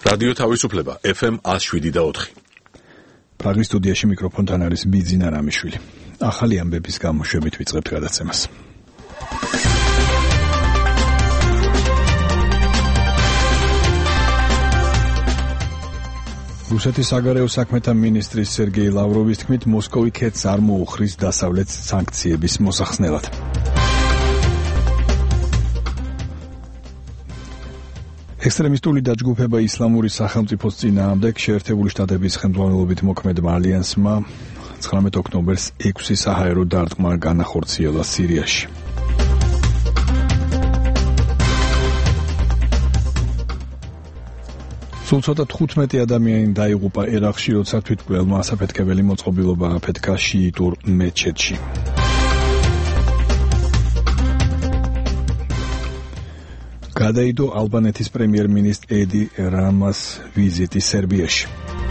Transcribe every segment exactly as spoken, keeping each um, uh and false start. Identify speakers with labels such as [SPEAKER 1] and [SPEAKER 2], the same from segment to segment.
[SPEAKER 1] რადიო თავისუფლება ეფ ემ one oh seven და four.
[SPEAKER 2] პრაღის სტუდიაში მიკროფონთან არის ბიძინა რამიშვილი. ახალი ამბების გამოშვებით ვიწყებთ გადაცემას. რუსეთის საგარეო საქმეთა მინისტრის სერგეი ლავროვის თქმით, მოსკოვი ქედს არ მოუხრის დასავლეთ სანქციების მოსახსნელად. ექსტრემისტული დაჯგუფება ისლამური სახელმწიფოს წინააღმდეგ შეერთებული შტატების ხელმძღვანელობით მოქმედმა ალიანსმა ცხრამეტ ოქტომბერს ექვსი საჰაერო დარტყმა განახორციელა სირიაში. სულ ცოტა თხუთმეტი ადამიანი დაიღუპა ერაყში, როცა თვითმკვლელმა ასაფეთქებელი მოწყობილობა აფეთქა შიიტურ მეჩეთში. გადაიდო ალბანეთის პრემიერ-მინისტრ ედი რამას ვიზიტი სერბიაში.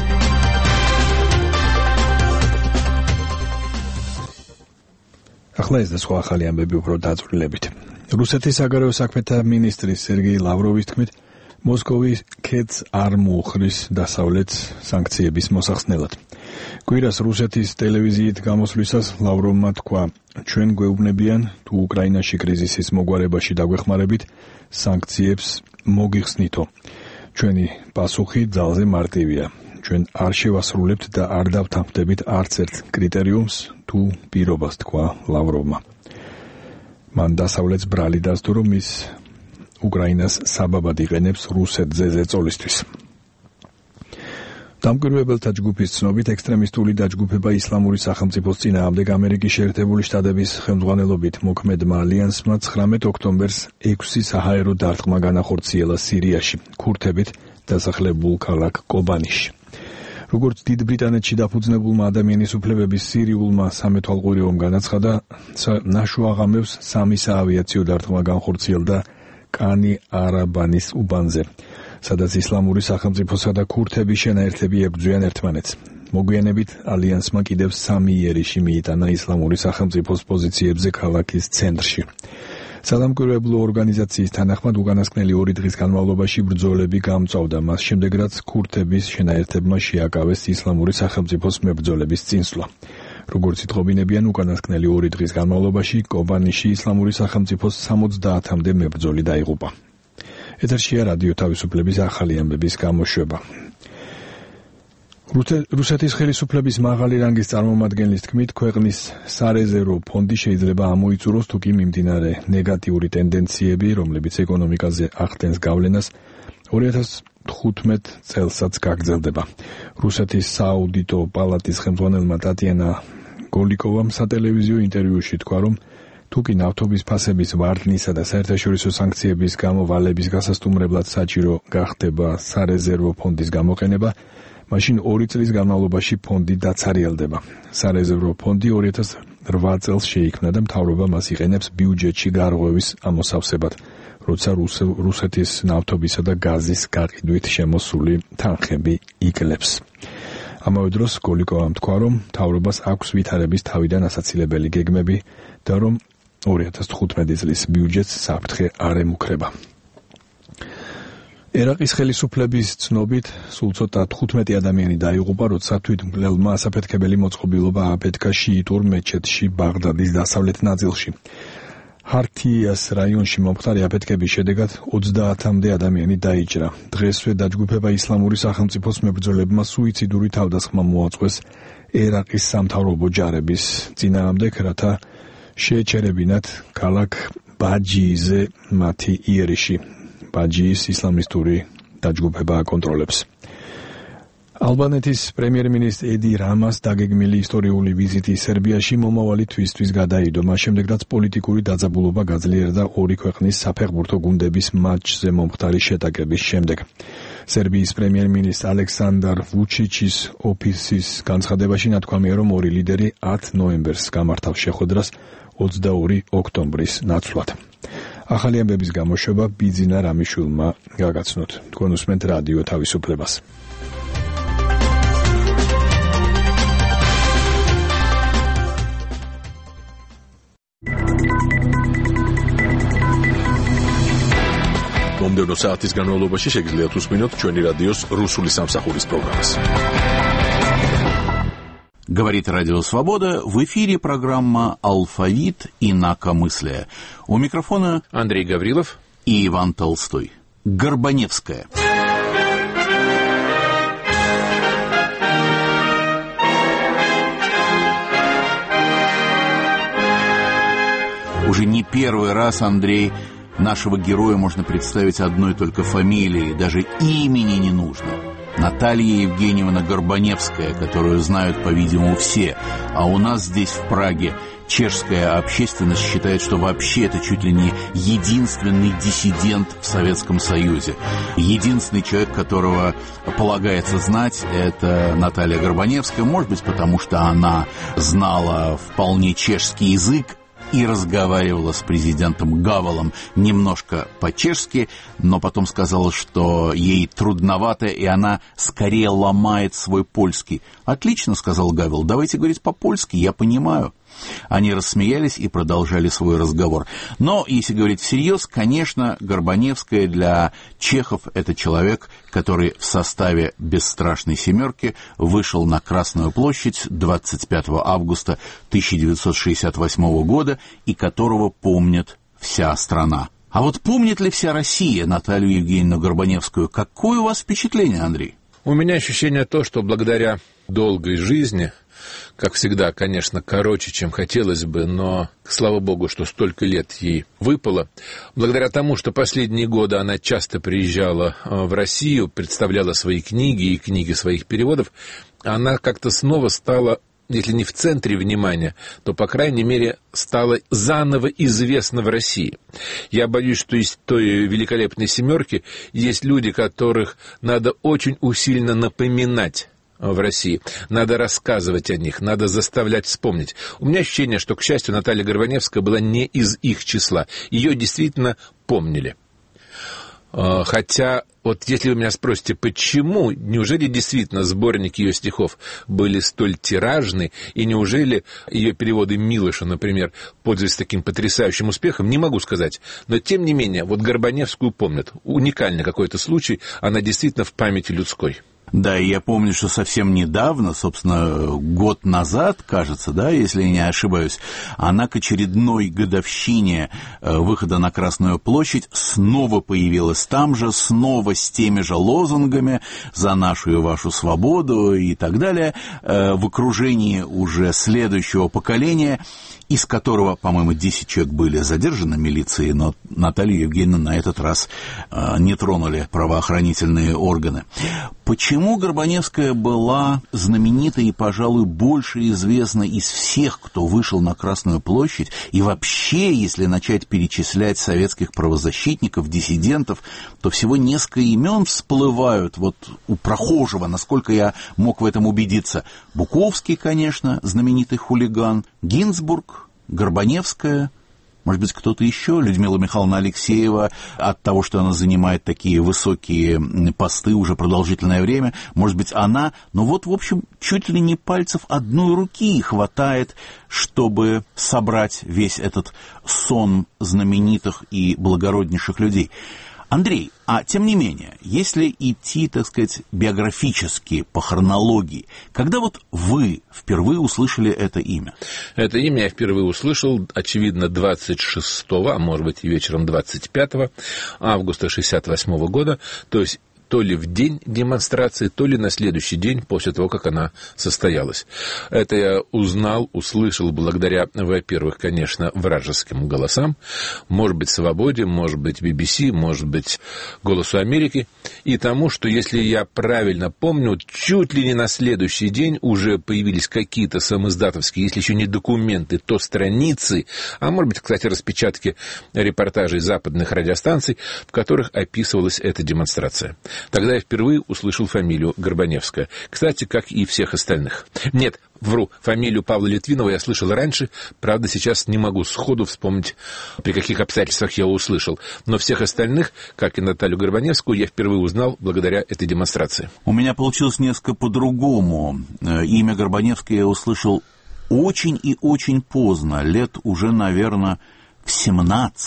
[SPEAKER 2] ახლა ეს და სხვა ახალი ამბები უფრო დაწვრილებით. რუსეთის საგარეო საქმეთა მინისტრის სერგეი ლავროვის თქმით, მოსკოვი ქედს არ მოუხრის დასავლეთ სანქციების მოსახსნელად. კვირას რუსეთის ტელევიზიით გამოსვლისას ლავროვმა თქვა, ჩვენ გვეუბნებიან, თუ უკრაინაში კრიზისის მოგვარებაში დაგვეხმარებით, სანქციებს მოგიხსნითო. ჩვენი პასუხი ძალზე მარტივია. ჩვენ არ შევასრულებთ და არ დავთანხმდებით არც ერთ კრიტერიუმს თუ პირობას, თქვა ლავროვმა. მან დასავლეთს ბრალი დასდო, რომ ის უკრაინას საბაბად იყენებს რუსეთზე ზეწოლისთვის. დამკვირვებელთა ჯგუფის ცნობით, ექსტრემისტული დაჯგუფება ისლამური სახელმწიფოს წინააღმდეგ ამერიკის შეერთებული შტატების ხელმძღვანელობით მოქმედმა ალიანსმა ცხრამეტ ოქტომბერს ექვსი საჰაერო დარტყმა განახორციელა სირიაში, ქურთებით დასახლებულ ქალაქ კობანიშში. როგორც დიდ ბრიტანეთში დაფუძნებულმა ადამიანის უფლებების სირიულმა სამეთვალყურეომ განაცხადა, ნაშუა ღამევს სამი საავიაციო დარტყმა განხორციელდა კანი არაბანის უბანზე, სადაც ისლამური სახელმწიფოსა და ქურთების შენაერთები ებრძვიან ერთმანეთს. მოგვიანებით ალიანსმა კიდევ სამი იერიში მიიტანა ისლამური სახელმწიფოს პოზიციებზე ქალაქის ცენტრში. სადამკვირვებლო ორგანიზაციის თანახმად უკანასკნელი ორი დღის განმავლობაში ბრძოლები გამწვავდა, მას შემდეგ რაც ქურთების შენაერთებმა შეაკავეს ისლამური სახელმწიფოს მებრძოლების წინსვლა. როგორც იტყობინებიან, უკანასკნელი ორი დღის განმავლობაში კობანიში ისლამური სახელმწიფოს სამოცდაათამდე მებრძოლი დაიღუპა. ეთერშია რადიო თავისუფლების ახალი ამბების გამოშვება. რუსეთის ხელისუფლების მაღალი რანგის წარმომადგენლის თქმით, ქვეყნის სარეზერვო ფონდი შეიძლება ამოიწუროს, თუ კი მიმდინარე ნეგატიური ტენდენციები, რომლებიც ეკონომიკაზე ახდენს გავლენას, ორი ათას თხუთმეტ წელსაც გაგრძელდება. რუსეთის სააუდიტო პალატის ხელმძღვანელმა ტატიანა გოლიკოვამ სატელევიზიო ინტერვიუში თქვა, რომ თუ კი ნავთობის ფასების ვარდნისა და საერთაშორისო სანქციების გამო ვალების გასასტუმრებლად საჭირო გახდება სარეზერვო ფონდის გამოყენება, მაშინ ორი წლის განმავლობაში ფონდი დაცარიელდება. სარეზერვო ფონდი ორი ათას რვა წელს შეიქმნა და მთავრობა მას იყენებს ბიუჯეტში გარღვევის ამოსავსებად, როცა რუსეთის ნავთობისა და გაზის გაყიდვით შემოსული თანხები იკლებს. ამავე დროს გოლიკოვამ თქვა, რომ მთავრობას აქვს ვითარების თავიდან ასაცილებელი გეგმები და რომ ორი ათას თხუთმეტი წლის ბიუჯეტს საფრთხე არ ემუქრება. ერაყის ხელისუფლების ცნობით, სულ ცოტა თხუთმეტი ადამიანი დაიღუპა, როცა თვითმკვლელმა ასაფეთქებელი მოწყობილობა აფეთქა შიიტურ მეჩეთში ბაღდადის დასავლეთ ნაწილში. ჰართიას რაიონში მომხდარი აფეთქების შედეგად ოცდაათამდე ადამიანი დაიჭრა. დღესვე დაჯგუფება ისლამური სახელმწიფოს მებრძოლებმა სუიციდური თავდასხმა მოაწყვეს ერაყის სამთავრობო ჯარების წინააღმდეგ, რათა შეეჩერებინათ ქალაქ ბაჯიზე მათი იერიში. ბაჯიის ისლამისტური დაჯგუფება აკონტროლებს. ალბანეთის პრემიერ-მინისტრ ედი რამას დაგეგმილი ისტორიული ვიზიტი სერბიაში მომავალი თვისთვის გადაიდო, მას შემდეგ რაც პოლიტიკური დაძაბულობა გაძლიერდა ორი ქვეყნის საფეხბურთო გუნდების მატჩზე მომხდარი შეტაკების შემდეგ. სერბიის პრემიერ-მინისტრ ალექსანდარ ვუჩიჩის ოფისის განცხადებაში ნათქვამია, რომ ორი ლიდერი ათ ნოემბერს გამართავს შეხვედრას ოცდაორი ოქტომბრის ნაცვლად. ახალი ამბების გამოშვება ბიძინა რამიშვილმა გაგაცნოთ. თქვენ უსმენთ რადიო თავისუფლებას.
[SPEAKER 1] მომდევნო საათის განმავლობაში შეგიძლიათ უსმინოთ ჩვენი რადიოს რუსული სამსახურის პროგრამას.
[SPEAKER 3] Говорит Радио Свобода. В эфире программа «Алфавит. Инакомыслие». У микрофона
[SPEAKER 4] Андрей Гаврилов
[SPEAKER 3] и Иван Толстой. Горбаневская. Уже не первый раз, Андрей, нашего героя можно представить одной только фамилией, даже имени не нужно. Наталья Евгеньевна Горбаневская, которую знают, по-видимому, все. А у нас здесь, в Праге, чешская общественность считает, что вообще это чуть ли не единственный диссидент в Советском Союзе. Единственный человек, которого полагается знать, это Наталья Горбаневская. Может быть, потому что она знала вполне чешский язык и разговаривала с президентом Гавелом немножко по-чешски, но потом сказала, что ей трудновато, и она скорее ломает свой польский. «Отлично», — сказал Гавел, — «давайте говорить по-польски, я понимаю». Они рассмеялись и продолжали свой разговор. Но, если говорить всерьез, конечно, Горбаневская для чехов – это человек, который в составе «Бесстрашной семерки» вышел на Красную площадь двадцать пятого августа тысяча девятьсот шестьдесят восьмого года и которого помнит вся страна. А вот помнит ли вся Россия Наталью Евгеньевну Горбаневскую? Какое у вас впечатление, Андрей?
[SPEAKER 4] У меня ощущение то, что благодаря долгой жизни, как всегда, конечно, короче, чем хотелось бы, но, слава богу, что столько лет ей выпало. Благодаря тому, что последние годы она часто приезжала в Россию, представляла свои книги и книги своих переводов, она как-то снова стала, если не в центре внимания, то, по крайней мере, стала заново известна в России. Я боюсь, что из той великолепной семерки есть люди, которых надо очень усиленно напоминать в России. Надо рассказывать о них, надо заставлять вспомнить. У меня ощущение, что, к счастью, Наталья Горбаневская была не из их числа. Ее действительно помнили. Хотя, вот если вы меня спросите, почему, неужели действительно сборники ее стихов были столь тиражны, и неужели ее переводы Милоша, например, пользуются таким потрясающим успехом, не могу сказать. Но, тем не менее, вот Горбаневскую помнят. Уникальный какой-то случай, она действительно в памяти людской.
[SPEAKER 3] Да, и я помню, что совсем недавно, собственно, год назад, кажется, да, если я не ошибаюсь, она к очередной годовщине выхода на Красную площадь снова появилась там же, снова с теми же лозунгами «За нашу и вашу свободу» и так далее, в окружении уже следующего поколения, из которого, по-моему, десять человек были задержаны милицией, но Наталью Евгеньевну на этот раз не тронули правоохранительные органы. Почему Горбаневская была знаменита и, пожалуй, больше известна из всех, кто вышел на Красную площадь, и вообще, если начать перечислять советских правозащитников, диссидентов, то всего несколько имен всплывают вот у прохожего, насколько я мог в этом убедиться. Буковский, конечно, знаменитый хулиган, Гинзбург, Горбаневская, может быть, кто-то еще, Людмила Михайловна Алексеева, от того, что она занимает такие высокие посты уже продолжительное время, может быть, она, но вот, в общем, чуть ли не пальцев одной руки хватает, чтобы собрать весь этот сон знаменитых и благороднейших людей. Андрей, а тем не менее, если идти, так сказать, биографически, по хронологии, когда вот вы впервые услышали это имя?
[SPEAKER 4] Это имя я впервые услышал, очевидно, двадцать шестого, а может быть и вечером двадцать пятого августа шестьдесят восьмого года, то есть то ли в день демонстрации, то ли на следующий день после того, как она состоялась. Это я узнал, услышал благодаря, во-первых, конечно, вражеским голосам, может быть, «Свободе», может быть, би би си, может быть, «Голосу Америки», и тому, что, если я правильно помню, чуть ли не на следующий день уже появились какие-то самоиздатовские, если еще не документы, то страницы, а может быть, кстати, распечатки репортажей западных радиостанций, в которых описывалась эта демонстрация. Тогда я впервые услышал фамилию Горбаневская. Кстати, как и всех остальных. Нет, вру, фамилию Павла Литвинова я слышал раньше, правда, сейчас не могу сходу вспомнить, при каких обстоятельствах я его услышал. Но всех остальных, как и Наталью Горбаневскую, я впервые узнал благодаря этой демонстрации.
[SPEAKER 3] У меня получилось несколько по-другому. Имя Горбаневской я услышал очень и очень поздно, лет уже, наверное, в семнадцать.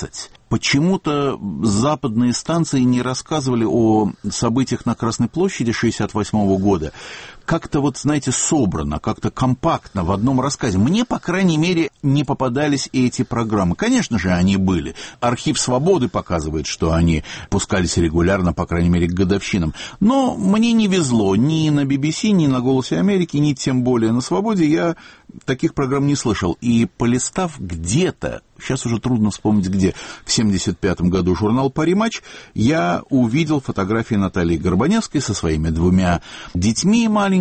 [SPEAKER 3] Почему-то западные станции не рассказывали о событиях на Красной площади шестьдесят восьмого года. Как-то вот, знаете, собрано, как-то компактно в одном рассказе. Мне, по крайней мере, не попадались эти программы. Конечно же, они были. Архив «Свободы» показывает, что они пускались регулярно, по крайней мере, к годовщинам. Но мне не везло ни на би би си, ни на «Голосе Америки», ни тем более на «Свободе». Я таких программ не слышал. И полистав где-то, сейчас уже трудно вспомнить где, в семьдесят пятом году журнал «Пари Матч», я увидел фотографии Натальи Горбаневской со своими двумя детьми маленькими,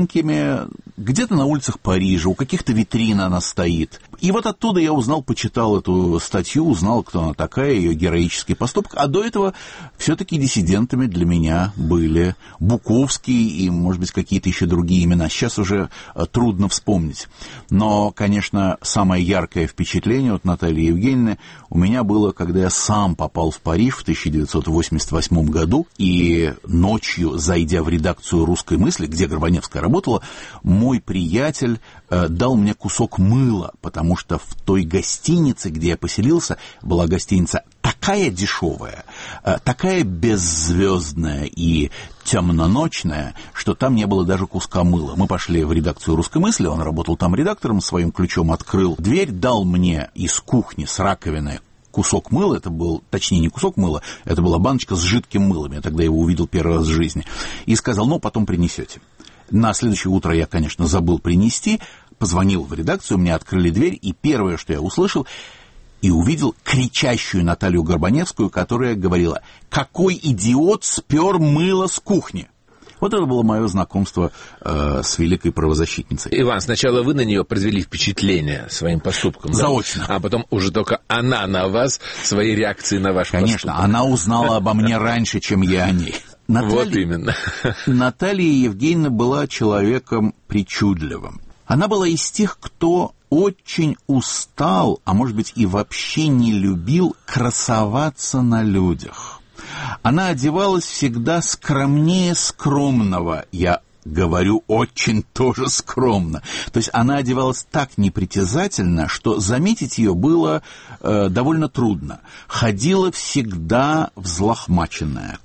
[SPEAKER 3] где-то на улицах Парижа, у каких-то витрин она стоит. И вот оттуда я узнал, почитал эту статью, узнал, кто она такая, ее героический поступок. А до этого все-таки диссидентами для меня были Буковский и, может быть, какие-то еще другие имена. Сейчас уже трудно вспомнить. Но, конечно, самое яркое впечатление от Натальи Евгеньевны у меня было, когда я сам попал в Париж в тысяча девятьсот восемьдесят восьмом году, и ночью, зайдя в редакцию «Русской мысли», где Горбаневская работала, мой приятель э, дал мне кусок мыла, потому что в той гостинице, где я поселился, была гостиница такая дешевая, э, такая беззвездная и темноночная, что там не было даже куска мыла. Мы пошли в редакцию «Русской мысли», он работал там редактором, своим ключом открыл дверь, дал мне из кухни с раковины кусок мыла, это был, точнее, не кусок мыла, это была баночка с жидким мылом, я тогда его увидел первый раз в жизни, и сказал, ну, потом принесете. На следующее утро я, конечно, забыл принести, позвонил в редакцию, мне открыли дверь, и первое, что я услышал и увидел, кричащую Наталью Горбаневскую, которая говорила: «Какой идиот спер мыло с кухни!» Вот это было мое знакомство э, с великой правозащитницей.
[SPEAKER 4] Иван, сначала вы на нее произвели впечатление своим поступком.
[SPEAKER 3] Заочно.
[SPEAKER 4] Да? А потом уже только она на вас, свои реакции на ваш
[SPEAKER 3] Конечно,
[SPEAKER 4] поступок.
[SPEAKER 3] Конечно, она узнала обо мне раньше, чем я о ней. Наталья,
[SPEAKER 4] вот именно.
[SPEAKER 3] Наталья Евгеньевна была человеком причудливым. Она была из тех, кто очень устал, а может быть и вообще не любил красоваться на людях. Она одевалась всегда скромнее скромного, я говорю очень тоже скромно. То есть она одевалась так непритязательно, что заметить ее было э, довольно трудно. Ходила всегда взлохмаченная,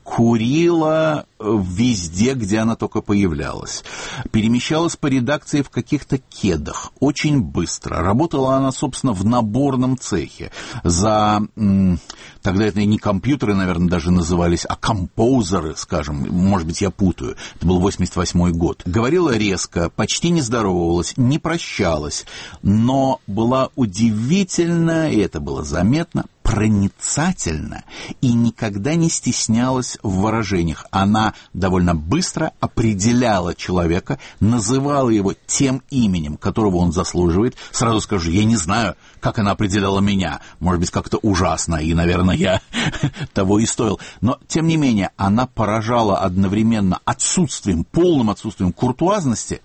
[SPEAKER 3] курила везде, где она только появлялась. Перемещалась по редакции в каких-то кедах, очень быстро. Работала она, собственно, в наборном цехе. За... М- тогда это не компьютеры, наверное, даже назывались, а композеры, скажем. Может быть, я путаю. Это был восемьдесят восьмой год. Говорила резко, почти не здоровалась, не прощалась, но была удивительна, и это было заметно, проницательна и никогда не стеснялась в выражениях. Она довольно быстро определяла человека, называла его тем именем, которого он заслуживает. Сразу скажу, я не знаю, как она определяла меня. Может быть, как-то ужасно, и, наверное, я того и стоил. Но, тем не менее, она поражала одновременно отсутствием, полным отсутствием куртуазности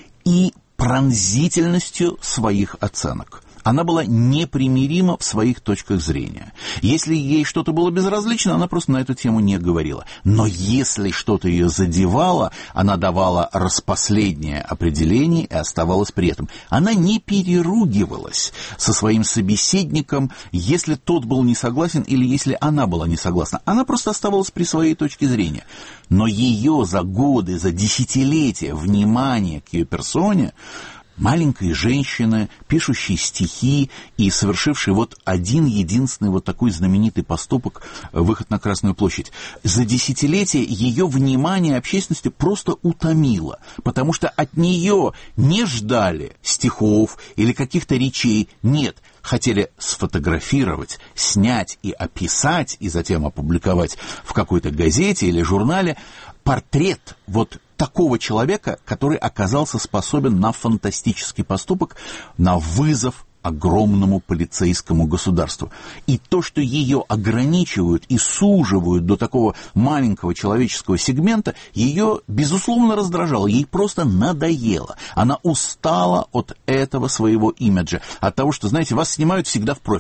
[SPEAKER 3] и пронзительностью своих оценок. Она была непримирима в своих точках зрения. Если ей что-то было безразлично, она просто на эту тему не говорила. Но если что-то ее задевало, она давала распоследнее определение и оставалась при этом. Она не переругивалась со своим собеседником, если тот был не согласен или если она была не согласна. Она просто оставалась при своей точке зрения. Но ее за годы, за десятилетия внимание к ее персоне, маленькой женщины, пишущей стихи и совершившей вот один единственный вот такой знаменитый поступок — выход на Красную площадь. За десятилетия ее внимание общественности просто утомило, потому что от нее не ждали стихов или каких-то речей, нет, хотели сфотографировать, снять и описать, и затем опубликовать в какой-то газете или журнале портрет вот такого человека, который оказался способен на фантастический поступок, на вызов огромному полицейскому государству. И то, что ее ограничивают и суживают до такого маленького человеческого сегмента, ее, безусловно, раздражало, ей просто надоело. Она устала от этого своего имиджа, от того, что, знаете, вас снимают всегда в профиль.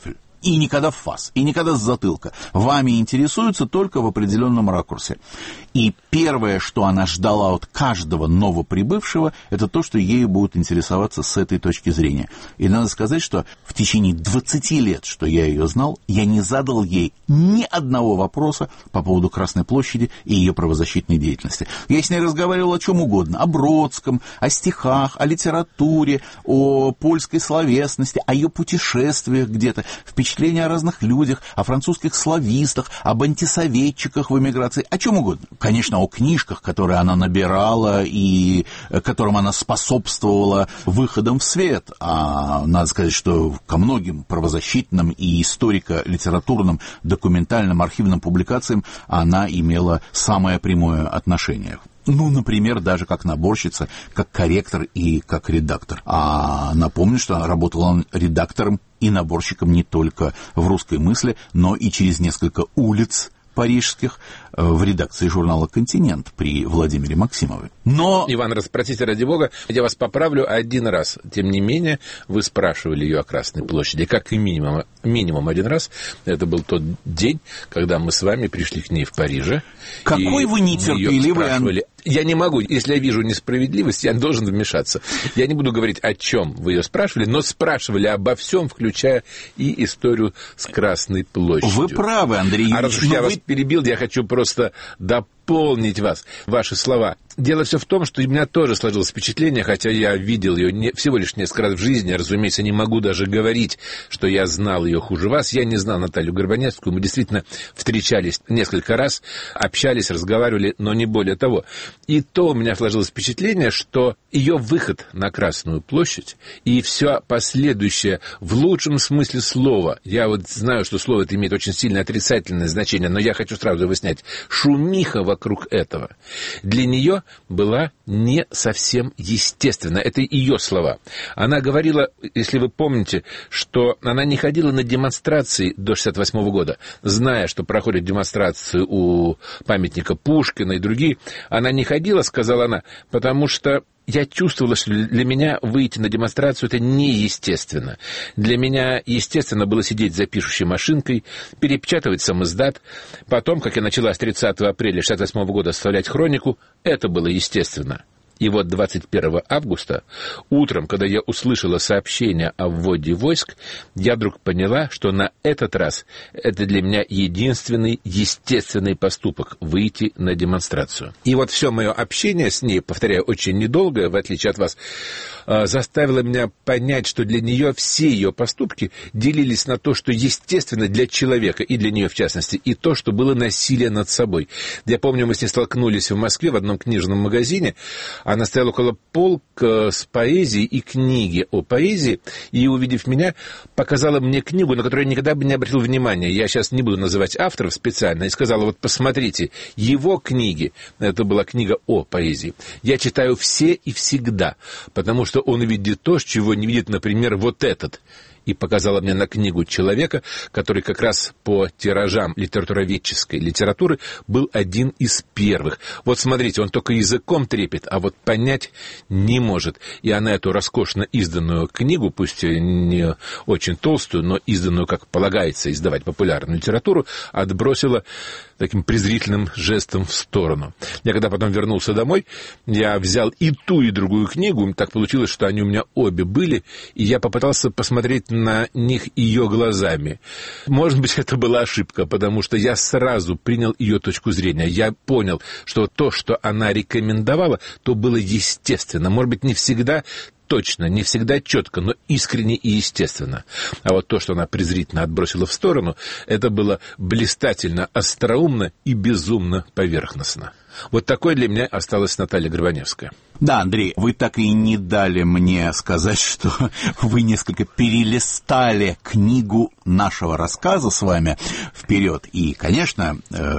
[SPEAKER 3] И никогда в фас, и никогда с затылка. Вами интересуются только в определенном ракурсе. И первое, что она ждала от каждого новоприбывшего, это то, что ею будут интересоваться с этой точки зрения. И надо сказать, что в течение двадцати лет, что я ее знал, я не задал ей ни одного вопроса по поводу Красной площади и ее правозащитной деятельности. Я с ней разговаривал о чем угодно. О Бродском, о стихах, о литературе, о польской словесности, о ее путешествиях где-то, впечатлениях о разных людях, о французских славистах, об антисоветчиках в эмиграции, о чем угодно. Конечно, о книжках, которые она набирала и которым она способствовала выходам в свет. А надо сказать, что ко многим правозащитным и историко-литературным, документальным, архивным публикациям она имела самое прямое отношение. Ну, например, даже как наборщица, как корректор и как редактор. А напомню, что работала он редактором и наборщиком не только в «Русской мысли», но и через несколько улиц парижских в редакции журнала «Континент» при Владимире Максимове. Но...
[SPEAKER 4] Иван, простите, ради бога, я вас поправлю один раз. Тем не менее, вы спрашивали ее о Красной площади. Как и минимум, минимум один раз. Это был тот день, когда мы с вами пришли к ней в Париже.
[SPEAKER 3] Какой вы нетерпеливый...
[SPEAKER 4] Я не могу, если я вижу несправедливость, я должен вмешаться. Я не буду говорить, о чем вы ее спрашивали, но спрашивали обо всем, включая и историю с Красной площадью.
[SPEAKER 3] Вы правы, Андрей Юрьевич.
[SPEAKER 4] А раз уж я
[SPEAKER 3] вы...
[SPEAKER 4] вас перебил, я хочу просто дополнить вас, ваши слова. Дело все в том, что у меня тоже сложилось впечатление, хотя я видел ее не, всего лишь несколько раз в жизни, я, разумеется, не могу даже говорить, что я знал ее хуже вас. Я не знал Наталью Горбаневскую, мы действительно встречались несколько раз, общались, разговаривали, но не более того. И то у меня сложилось впечатление, что ее выход на Красную площадь и все последующее в лучшем смысле слова, я вот знаю, что слово это имеет очень сильно отрицательное значение, но я хочу сразу выяснять, шумиха вокруг этого для нее была не совсем естественна. Это ее слова. Она говорила, если вы помните, что она не ходила на демонстрации до шестьдесят восьмого года, зная, что проходят демонстрации у памятника Пушкина и другие. Она не ходила, сказала она, потому что я чувствовала, что для меня выйти на демонстрацию это неестественно. Для меня естественно было сидеть за пишущей машинкой, перепечатывать самиздат. Потом, как я начала с тридцатого апреля шестьдесят восьмого года составлять хронику, это было естественно. И вот двадцать первого августа, утром, когда я услышала сообщение о вводе войск, я вдруг поняла, что на этот раз это для меня единственный естественный поступок — выйти на демонстрацию. И вот все мое общение с ней, повторяю, очень недолгое, в отличие от вас, заставило меня понять, что для нее все ее поступки делились на то, что естественно для человека, и для нее в частности, и то, что было насилие над собой. Я помню, мы с ней столкнулись в Москве в одном книжном магазине. Она стояла около полка с поэзией и книги о поэзии, и, увидев меня, показала мне книгу, на которую я никогда бы не обратил внимания. Я сейчас не буду называть авторов специально, и сказала, вот посмотрите, его книги, это была книга о поэзии, я читаю все и всегда, потому что он видит то, чего не видит, например, вот этот. И показала мне на книгу человека, который как раз по тиражам литературоведческой литературы был один из первых. Вот смотрите, он только языком трепет, а вот понять не может. И она эту роскошно изданную книгу, пусть не очень толстую, но изданную, как полагается издавать популярную литературу, отбросила таким презрительным жестом в сторону. Я когда потом вернулся домой, я взял и ту, и другую книгу. Так получилось, что они у меня обе были, и я попытался посмотреть на них ее глазами. Может быть, это была ошибка, потому что я сразу принял ее точку зрения. Я понял, что то, что она рекомендовала, то было естественно. Может быть, не всегда точно, не всегда четко, но искренне и естественно. А вот то, что она презрительно отбросила в сторону, это было блистательно, остроумно и безумно поверхностно. Вот такой для меня осталась Наталья Горбаневская.
[SPEAKER 3] Да, Андрей, вы так и не дали мне сказать, что вы несколько перелистали книгу нашего рассказа с вами вперед. И, конечно,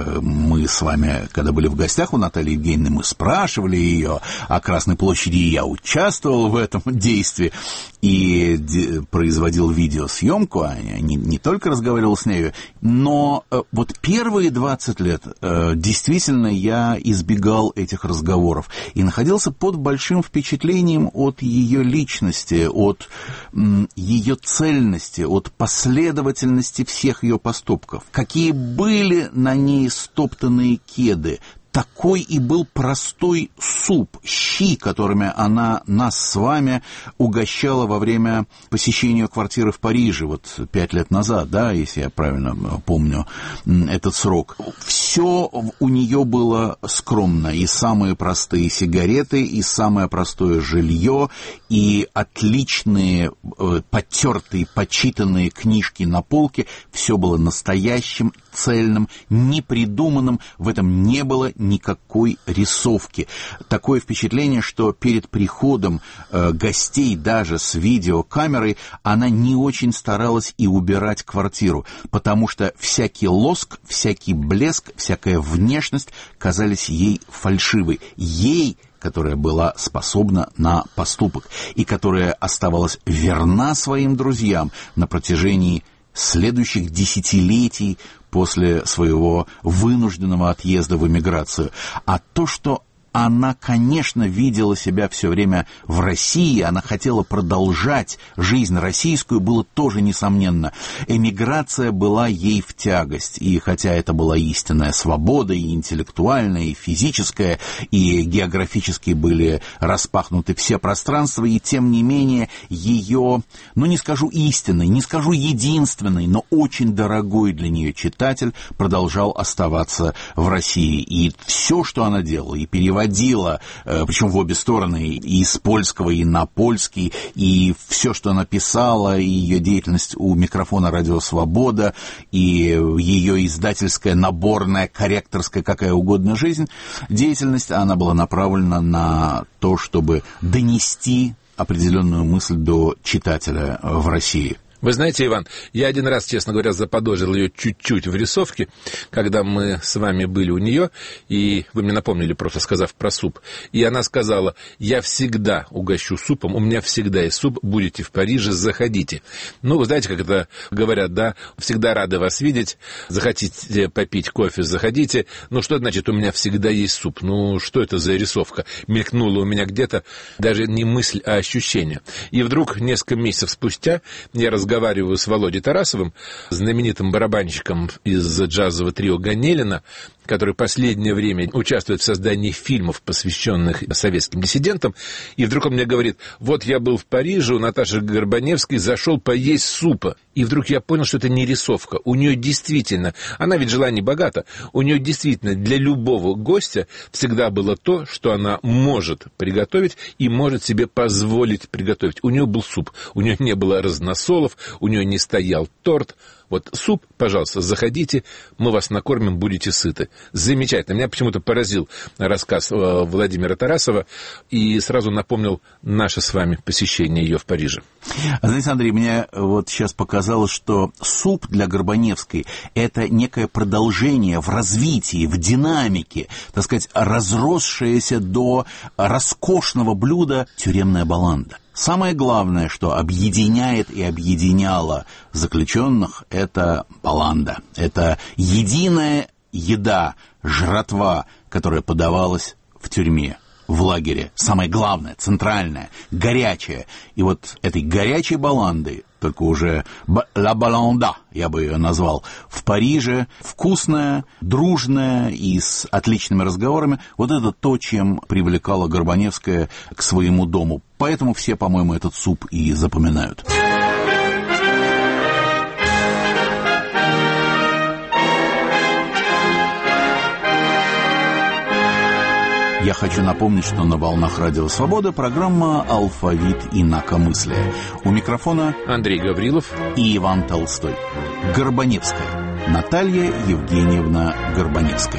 [SPEAKER 3] мы с вами, когда были в гостях у Натальи Евгеньевны, мы спрашивали ее о Красной площади, и я участвовал в этом действии и производил видеосъемку, а не, не только разговаривал с нею, но вот первые двадцать лет действительно я избегал этих разговоров и находился под большим впечатлением от ее личности, от м, ее цельности, от последовательности всех ее поступков. Какие были на ней стоптанные кеды, такой и был простой суп, щи, которыми она нас с вами угощала во время посещения квартиры в Париже, вот пять лет назад, да, если я правильно помню этот срок. Все у нее было скромно, и самые простые сигареты, и самое простое жилье, и отличные, потертые, почитанные книжки на полке. Все было настоящим, цельным, непридуманным, в этом не было никакой рисовки. Такое впечатление, что перед приходом э, гостей даже с видеокамерой она не очень старалась и убирать квартиру, потому что всякий лоск, всякий блеск, всякая внешность казались ей фальшивой. Ей, которая была способна на поступок и которая оставалась верна своим друзьям на протяжении следующих десятилетий после своего вынужденного отъезда в эмиграцию. А то, что она, конечно, видела себя все время в России, она хотела продолжать жизнь российскую, было тоже несомненно. Эмиграция была ей в тягость, и хотя это была истинная свобода, и интеллектуальная, и физическая, и географически были распахнуты все пространства, и тем не менее ее, ну не скажу истинный, не скажу единственный, но очень дорогой для нее читатель продолжал оставаться в России. И все, что она делала, и переводила, причем в обе стороны, и с польского, и на польский, и все, что она писала, и ее деятельность у микрофона «Радио Свобода», и ее издательская, наборная, корректорская, какая угодно жизнь, деятельность, она была направлена на то, чтобы донести определенную мысль до читателя в России.
[SPEAKER 4] Вы знаете, Иван, я один раз, честно говоря, заподозрил ее чуть-чуть в рисовке, когда мы с вами были у нее, и вы мне напомнили, просто сказав про суп, и она сказала: я всегда угощу супом, у меня всегда есть суп, будете в Париже, заходите. Ну, вы знаете, как это говорят, да, всегда рады вас видеть, захотите попить кофе, заходите. Ну, что значит, у меня всегда есть суп? Ну, что это за рисовка? Мелькнула у меня где-то даже не мысль, а ощущение. И вдруг, несколько месяцев спустя, я разговариваю Разговариваю с Володей Тарасовым, знаменитым барабанщиком из джазового трио Ганелина, который последнее время участвует в создании фильмов, посвященных советским диссидентам, и вдруг он мне говорит: вот я был в Париже, у Наташи Горбаневской, зашел поесть супа, и вдруг я понял, что это не рисовка, у нее действительно, она ведь жила не богато, у нее действительно для любого гостя всегда было то, что она может приготовить и может себе позволить приготовить. У нее был суп, у нее не было разносолов, у нее не стоял торт. Вот суп, пожалуйста, заходите, мы вас накормим, будете сыты. Замечательно. Меня почему-то поразил рассказ Владимира Тарасова и сразу напомнил наше с вами посещение ее в Париже.
[SPEAKER 3] Знаете, Андрей, мне вот сейчас показалось, что суп для Горбаневской – это некое продолжение в развитии, в динамике, так сказать, разросшееся до роскошного блюда тюремная баланда. Самое главное, что объединяет и объединяло заключенных, это баланда. Это единая еда, жратва, которая подавалась в тюрьме, в лагере. Самое главное, центральное, горячее. И вот этой горячей баландой, только уже «la balanda», я бы ее назвал, в Париже, вкусная, дружная и с отличными разговорами, вот это то, чем привлекала Горбаневская к своему дому. Поэтому все, по-моему, этот суп и запоминают. Я хочу напомнить, что на волнах Радио Свобода программа «Алфавит инакомыслия». У микрофона
[SPEAKER 4] Андрей Гаврилов
[SPEAKER 3] и Иван Толстой. Горбаневская. Наталья Евгеньевна Горбаневская.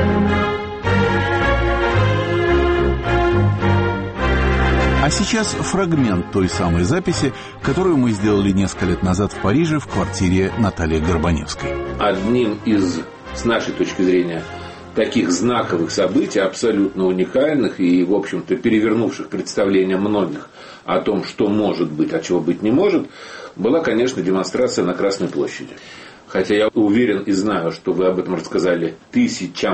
[SPEAKER 3] А сейчас фрагмент той самой записи, которую мы сделали несколько лет назад в Париже в квартире Натальи Горбаневской.
[SPEAKER 4] Одним из, с нашей точки зрения, таких знаковых событий, абсолютно уникальных и, в общем-то, перевернувших представления многих о том, что может быть, а чего быть не может, была, конечно, демонстрация на Красной площади. Хотя я уверен и знаю, что вы об этом рассказали тысячам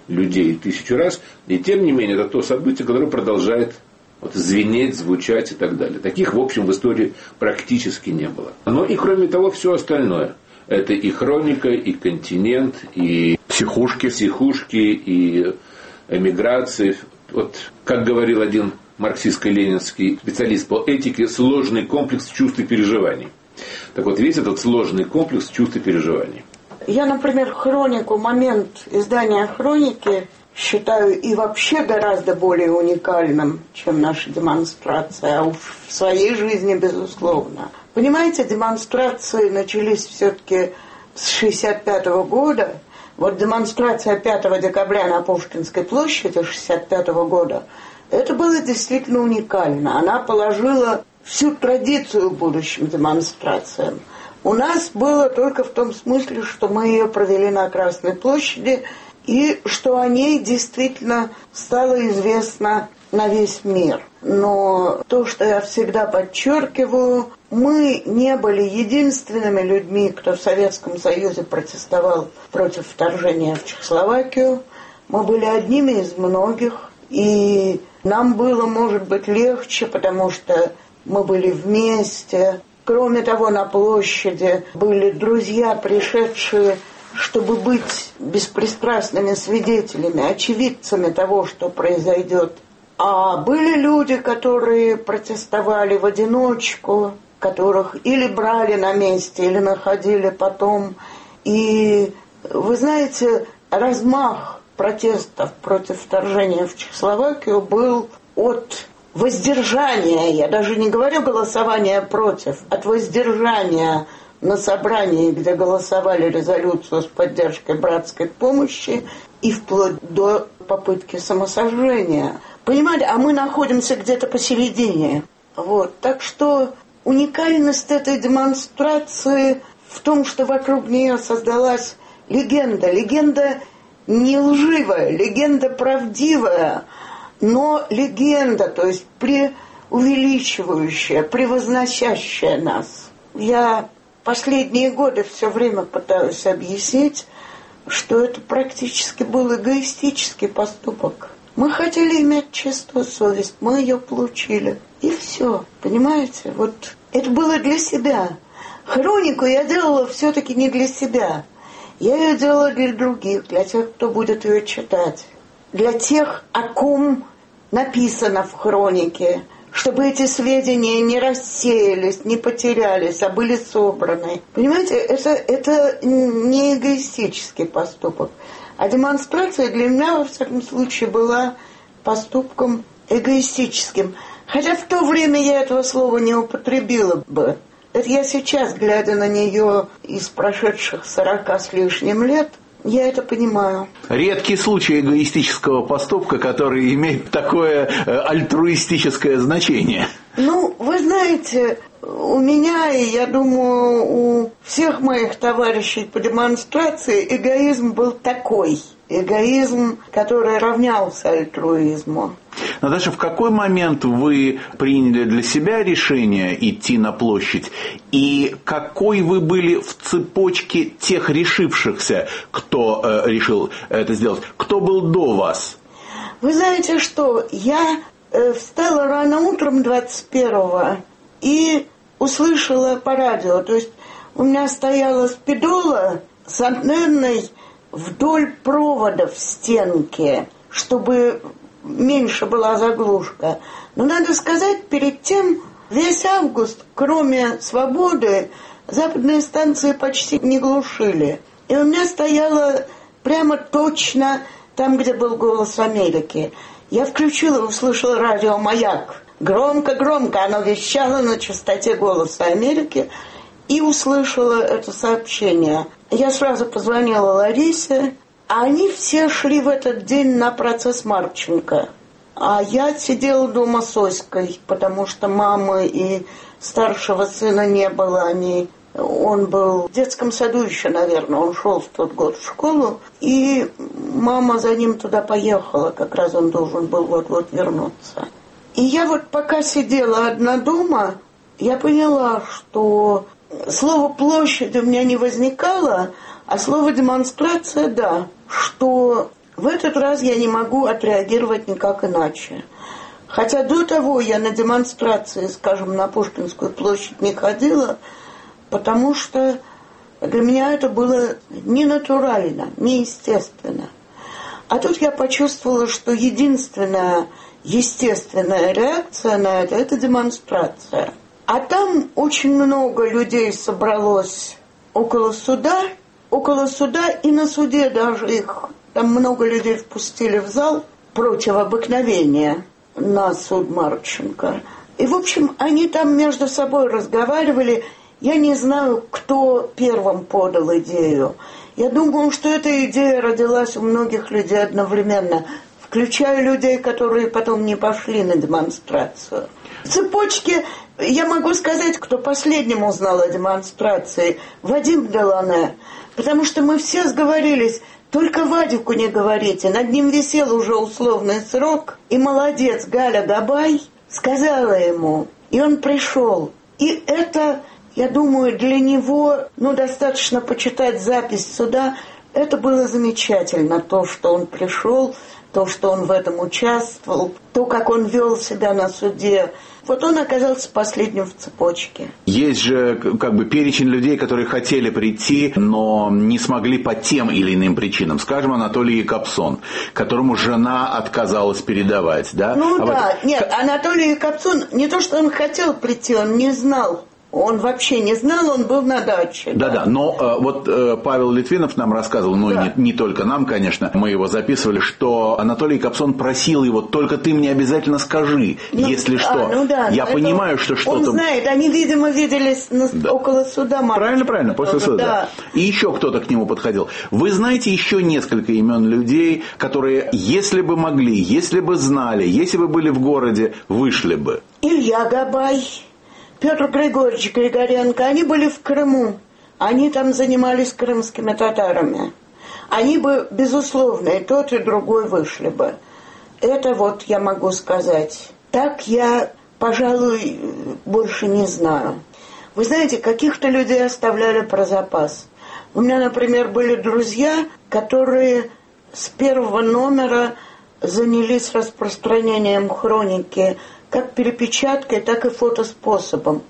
[SPEAKER 4] людей тысячу раз, и тем не менее это то событие, которое продолжает вот, звенеть, звучать и так далее. Таких, в общем, в истории практически не было. Но и кроме того, все остальное. Это и хроника, и континент, и
[SPEAKER 3] психушки,
[SPEAKER 4] психушки и эмиграции. Вот, как говорил один марксистско-ленинский специалист по этике, сложный комплекс чувств и переживаний. Так вот, весь этот сложный комплекс чувств и переживаний.
[SPEAKER 5] Я, например, хронику, момент издания хроники считаю и вообще гораздо более уникальным, чем наша демонстрация, а уж в своей жизни, безусловно. Понимаете, демонстрации начались все-таки с шестьдесят пятого года. Вот демонстрация пятого декабря на Пушкинской площади шестьдесят пятого года, это было действительно уникально. Она положила всю традицию будущим демонстрациям. У нас было только в том смысле, что мы ее провели на Красной площади, и что о ней действительно стало известно на весь мир. Но то, что я всегда подчеркиваю, мы не были единственными людьми, кто в Советском Союзе протестовал против вторжения в Чехословакию. Мы были одними из многих, и нам было, может быть, легче, потому что мы были вместе. Кроме того, на площади были друзья, пришедшие, чтобы быть беспристрастными свидетелями, очевидцами того, что произойдет. А были люди, которые протестовали в одиночку, которых или брали на месте, или находили потом. И, вы знаете, размах протестов против вторжения в Чехословакию был от воздержания, я даже не говорю голосования против, от воздержания на собрании, где голосовали резолюцию с поддержкой братской помощи, и вплоть до попытки самосожжения. Понимаете, а мы находимся где-то посередине. Вот. Так что уникальность этой демонстрации в том, что вокруг нее создалась легенда. Легенда не лживая, легенда правдивая, но легенда, то есть преувеличивающая, превозносящая нас. Я последние годы все время пытаюсь объяснить, что это практически был эгоистический поступок. Мы хотели иметь чистую совесть, мы ее получили. И все, понимаете? Вот это было для себя. Хронику я делала все-таки не для себя. Я ее делала для других, для тех, кто будет ее читать. Для тех, о ком написано в хронике, чтобы эти сведения не рассеялись, не потерялись, а были собраны. Понимаете, это, это не эгоистический поступок. А демонстрация для меня, во всяком случае, была поступком эгоистическим. Хотя в то время я этого слова не употребила бы. Это я сейчас, глядя на нее из прошедших сорока с лишним лет, я это понимаю.
[SPEAKER 3] Редкий случай эгоистического поступка, который имеет такое альтруистическое значение.
[SPEAKER 5] Ну, вы знаете, у меня, и я думаю, у всех моих товарищей по демонстрации эгоизм был такой. Эгоизм, который равнялся альтруизму.
[SPEAKER 3] Наташа, в какой момент вы приняли для себя решение идти на площадь? И какой вы были в цепочке тех решившихся, кто э, решил это сделать? Кто был до вас?
[SPEAKER 5] Вы знаете что, я э, встала рано утром двадцать первого и услышала по радио. То есть у меня стояла спидола с антенной вдоль провода в стенке, чтобы меньше была заглушка. Но надо сказать, перед тем весь август, кроме «Свободы», западные станции почти не глушили. И у меня стояла прямо точно там, где был «Голос Америки». Я включила, услышала радио «Маяк». Громко-громко оно вещало на частоте «Голоса Америки», и услышала это сообщение. Я сразу позвонила Ларисе, а они все шли в этот день на процесс Марченко. А я сидела дома с Оськой, потому что мамы и старшего сына не было. Они... Он был в детском саду еще, наверное, он шел в тот год в школу. И мама за ним туда поехала, как раз он должен был вот-вот вернуться. И я вот пока сидела одна дома, я поняла, что слово «площадь» у меня не возникало, а слово «демонстрация» — да. Что В этот раз я не могу отреагировать никак иначе. Хотя до того я на демонстрации, скажем, на Пушкинскую площадь не ходила, потому что для меня это было ненатурально, неестественно. А тут я почувствовала, что единственная естественная реакция на это – это демонстрация. А там очень много людей собралось около суда, около суда и на суде даже их, там много людей впустили в зал против обыкновения на суд Марченко. И, в общем, они там между собой разговаривали. Я не знаю, кто первым подал идею. Я думаю, что эта идея родилась у многих людей одновременно, включая людей, которые потом не пошли на демонстрацию. В цепочке, я могу сказать, кто последним узнал о демонстрации, Вадим Делане, потому что мы все сговорились, только Вадику не говорите, над ним висел уже условный срок, и молодец Галя Габай сказала ему, и он пришел. И это, я думаю, для него, ну, достаточно почитать запись суда, это было замечательно, то, что он пришел, то, что он в этом участвовал, то, как он вел себя на суде. Вот он оказался последним в цепочке.
[SPEAKER 3] Есть же как бы перечень людей, которые хотели прийти, но не смогли по тем или иным причинам. Скажем, Анатолий Якобсон, которому жена отказалась передавать. Да?
[SPEAKER 5] Ну
[SPEAKER 3] а
[SPEAKER 5] да,
[SPEAKER 3] вот...
[SPEAKER 5] нет, Анатолий Якобсон, не то, что он хотел прийти, он не знал. Он вообще не знал, он был на даче.
[SPEAKER 3] Да-да, но э, вот э, Павел Литвинов нам рассказывал, ну да. и не, не только нам, конечно, мы его записывали, что Анатолий Капсон просил его, только ты мне обязательно скажи, ну, если а, что. Ну да, я понимаю, что что-то...
[SPEAKER 5] Он знает, они, видимо, виделись на... да. около суда. Марка.
[SPEAKER 3] Правильно, правильно, после суда. Да. И еще кто-то к нему подходил. Вы знаете еще несколько имен людей, которые, если бы могли, если бы знали, если бы были в городе, вышли бы?
[SPEAKER 5] Илья Габай, Петр Григорьевич Григоренко, они были в Крыму. Они там занимались крымскими татарами. Они бы, безусловно, и тот, и другой вышли бы. Это вот я могу сказать. Так я, пожалуй, больше не знаю. Вы знаете, каких-то людей оставляли про запас. У меня, например, были друзья, которые с первого номера занялись распространением хроники как перепечаткой, так и фотоспособом.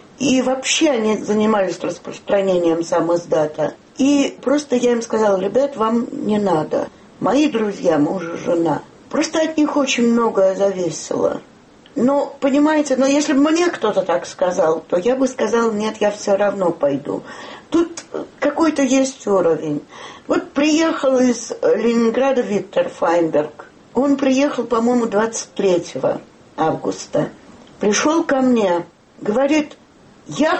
[SPEAKER 5] И вообще они занимались распространением сам издата. И просто я им сказала, ребят, вам не надо. Мои друзья, муж и жена. Просто от них очень многое зависело. Но, понимаете, но если бы мне кто-то так сказал, то я бы сказала, нет, я все равно пойду. Тут какой-то есть уровень. Вот приехал из Ленинграда Виктор Файнберг. Он приехал, по-моему, двадцать третьего августа. Пришел ко мне, говорит, я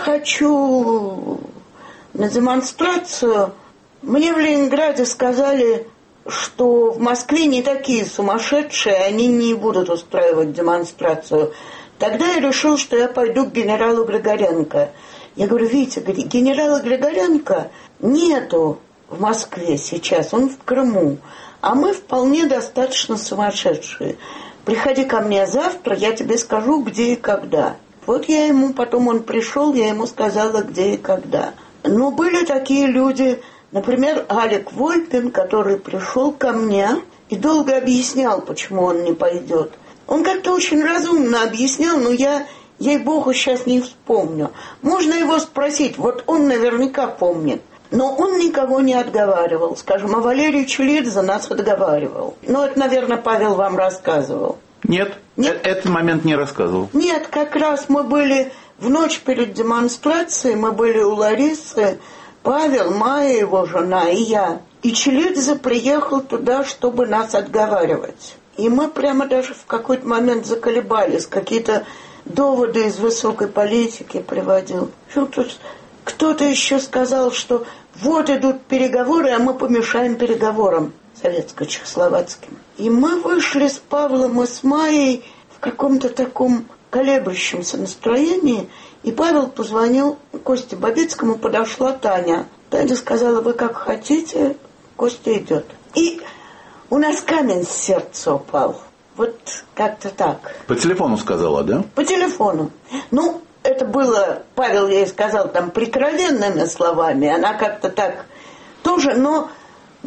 [SPEAKER 5] хочу на демонстрацию. Мне в Ленинграде сказали, что в Москве не такие сумасшедшие, они не будут устраивать демонстрацию. Тогда я решил, что я пойду к генералу Григоренко. Я говорю, Витя, генерала Григоренко нету в Москве сейчас, он в Крыму. А мы вполне достаточно сумасшедшие. Приходи ко мне завтра, я тебе скажу, где и когда. Вот я ему, потом он пришел, я ему сказала, где и когда. Но были такие люди, например, Алек Вольпин, который пришел ко мне и долго объяснял, почему он не пойдет. Он как-то очень разумно объяснял, но я, ей-богу, сейчас не вспомню. Можно его спросить, вот он наверняка помнит. Но он никого не отговаривал. Скажем, а Валерий Чулидзе нас отговаривал. Ну, это, наверное, Павел вам рассказывал.
[SPEAKER 3] Нет, Нет? Э- этот момент не рассказывал.
[SPEAKER 5] Нет, как раз мы были в ночь перед демонстрацией, мы были у Ларисы, Павел, Майя, его жена и я. И Чулидзе приехал туда, чтобы нас отговаривать. И мы прямо даже в какой-то момент заколебались, какие-то доводы из высокой политики приводил. Что тут... Кто-то еще сказал, что вот идут переговоры, а мы помешаем переговорам советско-чехословацким. И мы вышли с Павлом и с Майей в каком-то таком колеблющемся настроении, и Павел позвонил Косте Бабицкому, подошла Таня. Таня сказала, вы как хотите, Костя идет. И у нас камень с сердца упал. Вот как-то так.
[SPEAKER 3] По телефону сказала, да?
[SPEAKER 5] По телефону. Ну, это было, Павел ей сказал там прикровенными словами, она как-то так тоже, но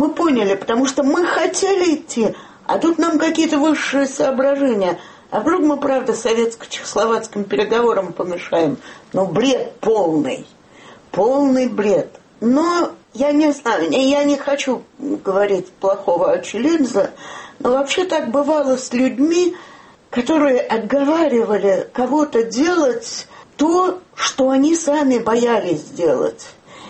[SPEAKER 5] Мы поняли, потому что мы хотели идти, а тут нам какие-то высшие соображения. А вдруг мы, правда, советско-чехословацким переговорам помешаем? Ну, бред полный. Полный бред. Но я не знаю, я не хочу говорить плохого о Челидзе, но вообще так бывало с людьми, которые отговаривали кого-то делать то, что они сами боялись делать.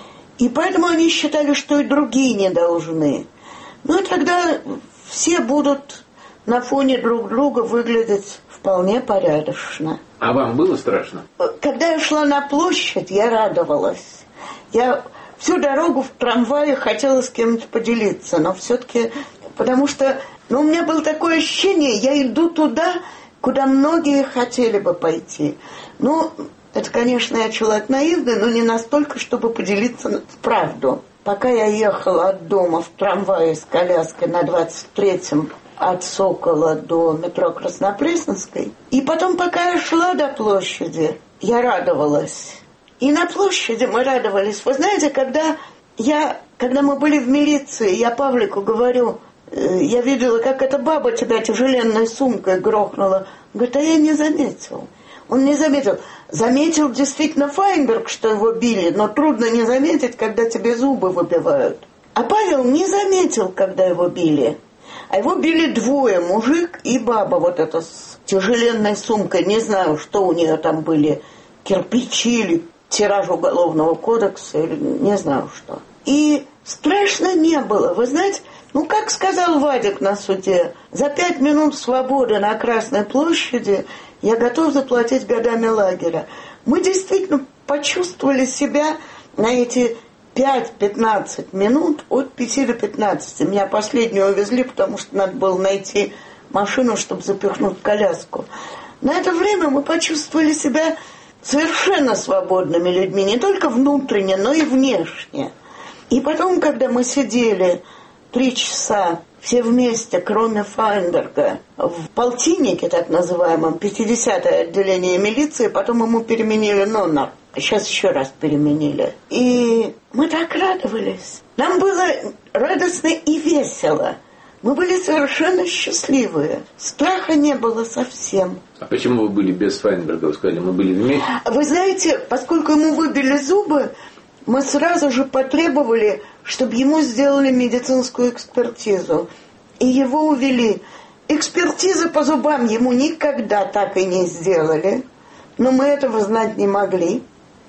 [SPEAKER 5] И поэтому они считали, что и другие не должны. Ну и тогда все будут на фоне друг друга выглядеть вполне порядочно.
[SPEAKER 4] А вам было страшно?
[SPEAKER 5] Когда я шла на площадь, я радовалась. Я всю дорогу в трамвае хотела с кем-то поделиться, но все-таки... Потому что ну, у меня было такое ощущение, я иду туда, куда многие хотели бы пойти. Ну, это, конечно, я человек наивный, но не настолько, чтобы поделиться правду. Пока я ехала от дома в трамвае с коляской на двадцать третьем от Сокола до метро Краснопресненской, и потом, пока я шла до площади, я радовалась. И на площади мы радовались. Вы знаете, когда, я, когда мы были в милиции, я Павлику говорю, э, я видела, как эта баба тебя тяжеленной сумкой грохнула. Говорит, а я не заметил. Он не заметил. Заметил действительно Файнберг, что его били, но трудно не заметить, когда тебе зубы выбивают. А Павел не заметил, когда его били. А его били двое, мужик и баба, вот эта с тяжеленной сумкой. Не знаю, что у нее там были, кирпичи или тираж уголовного кодекса, или не знаю что. И страшно не было. Вы знаете, ну как сказал Вадик на суде, за пять минут свободы на Красной площади я готов заплатить годами лагеря. Мы действительно почувствовали себя на эти пять-пятнадцать минут, от пяти до пятнадцати. Меня последнюю увезли, потому что надо было найти машину, чтобы запихнуть коляску. На это время мы почувствовали себя совершенно свободными людьми, не только внутренне, но и внешне. И потом, когда мы сидели три часа все вместе, кроме Файнберга, в полтиннике, так называемом, пятидесятое отделение милиции, потом ему переменили номер. Сейчас еще раз переменили. И мы так радовались. Нам было радостно и весело. Мы были совершенно счастливые. Страха не было совсем.
[SPEAKER 4] А почему вы были без Файнберга? Вы сказали, мы были вместе?
[SPEAKER 5] Вы знаете, поскольку ему выбили зубы, мы сразу же потребовали, чтобы ему сделали медицинскую экспертизу. И его увели. Экспертизы по зубам ему никогда так и не сделали. Но мы этого знать не могли.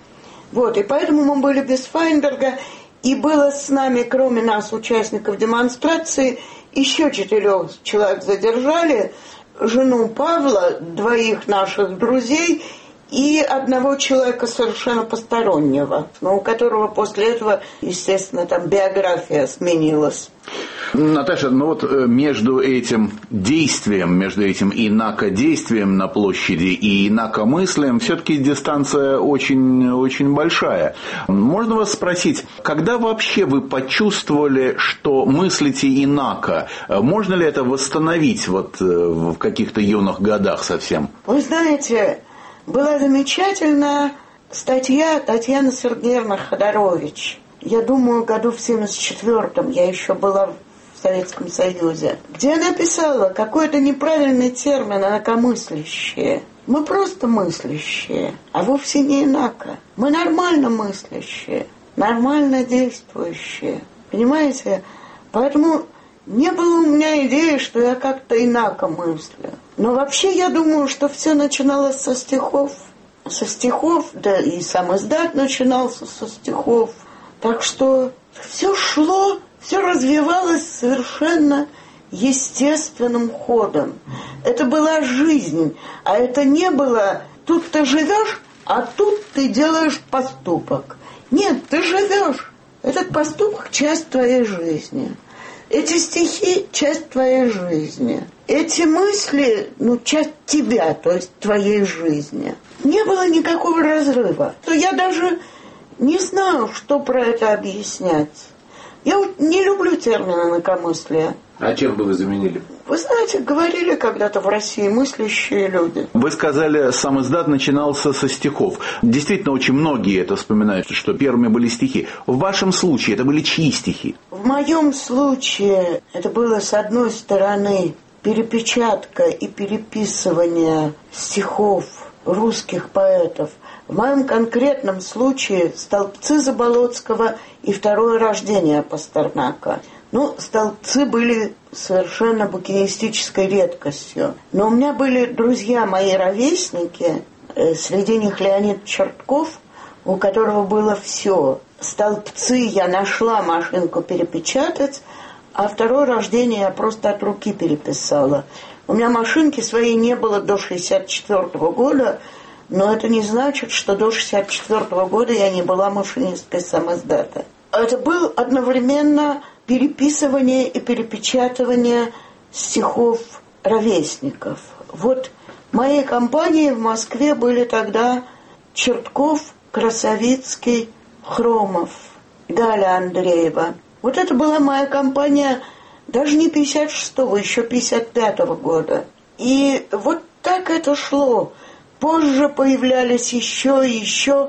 [SPEAKER 5] Вот, и поэтому мы были без Файнберга. И было с нами, кроме нас, участников демонстрации, еще четырех человек задержали. Жену Павла, двоих наших друзей и одного человека совершенно постороннего, но у которого после этого, естественно, там биография сменилась.
[SPEAKER 3] Наташа, ну вот между этим действием, между этим инакодействием на площади и инакомыслием все-таки дистанция очень, очень большая. Можно вас спросить, когда вообще вы почувствовали, что мыслите инако? Можно ли это восстановить вот в каких-то юных годах совсем?
[SPEAKER 5] Вы знаете, была замечательная статья Татьяны Сергеевны Ходорович. Я думаю, году в семьдесят четвёртом, я еще была в Советском Союзе, где она писала какой-то неправильный термин «инакомыслящие». Мы просто мыслящие, а вовсе не инако. Мы нормально мыслящие, нормально действующие. Понимаете? Поэтому не было у меня идеи, что я как-то инако мыслю. Но вообще я думаю, что все начиналось со стихов. Со стихов, да и сам издат начинался со стихов. Так что все шло, все развивалось совершенно естественным ходом. Это была жизнь, а это не было тут ты живешь, а тут ты делаешь поступок. Нет, ты живешь. Этот поступок – часть твоей жизни. Эти стихи – часть твоей жизни. Эти мысли – ну, часть тебя, то есть твоей жизни. Не было никакого разрыва. Я даже не знаю, что про это объяснять. Я вот не люблю термин инакомыслие.
[SPEAKER 4] А чем бы вы заменили?
[SPEAKER 5] Вы знаете, говорили когда-то в России мыслящие люди.
[SPEAKER 3] Вы сказали, сам издат начинался со стихов. Действительно, очень многие это вспоминают, что первыми были стихи. В вашем случае это были чьи стихи?
[SPEAKER 5] В моем случае это было, с одной стороны, перепечатка и переписывание стихов русских поэтов. В моем конкретном случае «Столбцы» Заболоцкого и «Второе рождение» Пастернака. Ну, столбцы были совершенно букинистической редкостью. Но у меня были друзья, мои ровесники, среди них Леонид Чертков, у которого было все. Столбцы я нашла машинку перепечатать, а «Второе рождение» я просто от руки переписала. У меня машинки своей не было до шестьдесят четвёртого года, но это не значит, что до шестьдесят четвёртого года я не была машинисткой самиздата. Это был одновременно переписывание и перепечатывание стихов ровесников. Вот в моей компании в Москве были тогда Чертков, Красовицкий, Хромов, Галя Андреева. Вот это была моя компания даже не пятьдесят шестого, еще пятьдесят пятого года. И вот так это шло. Позже появлялись еще и еще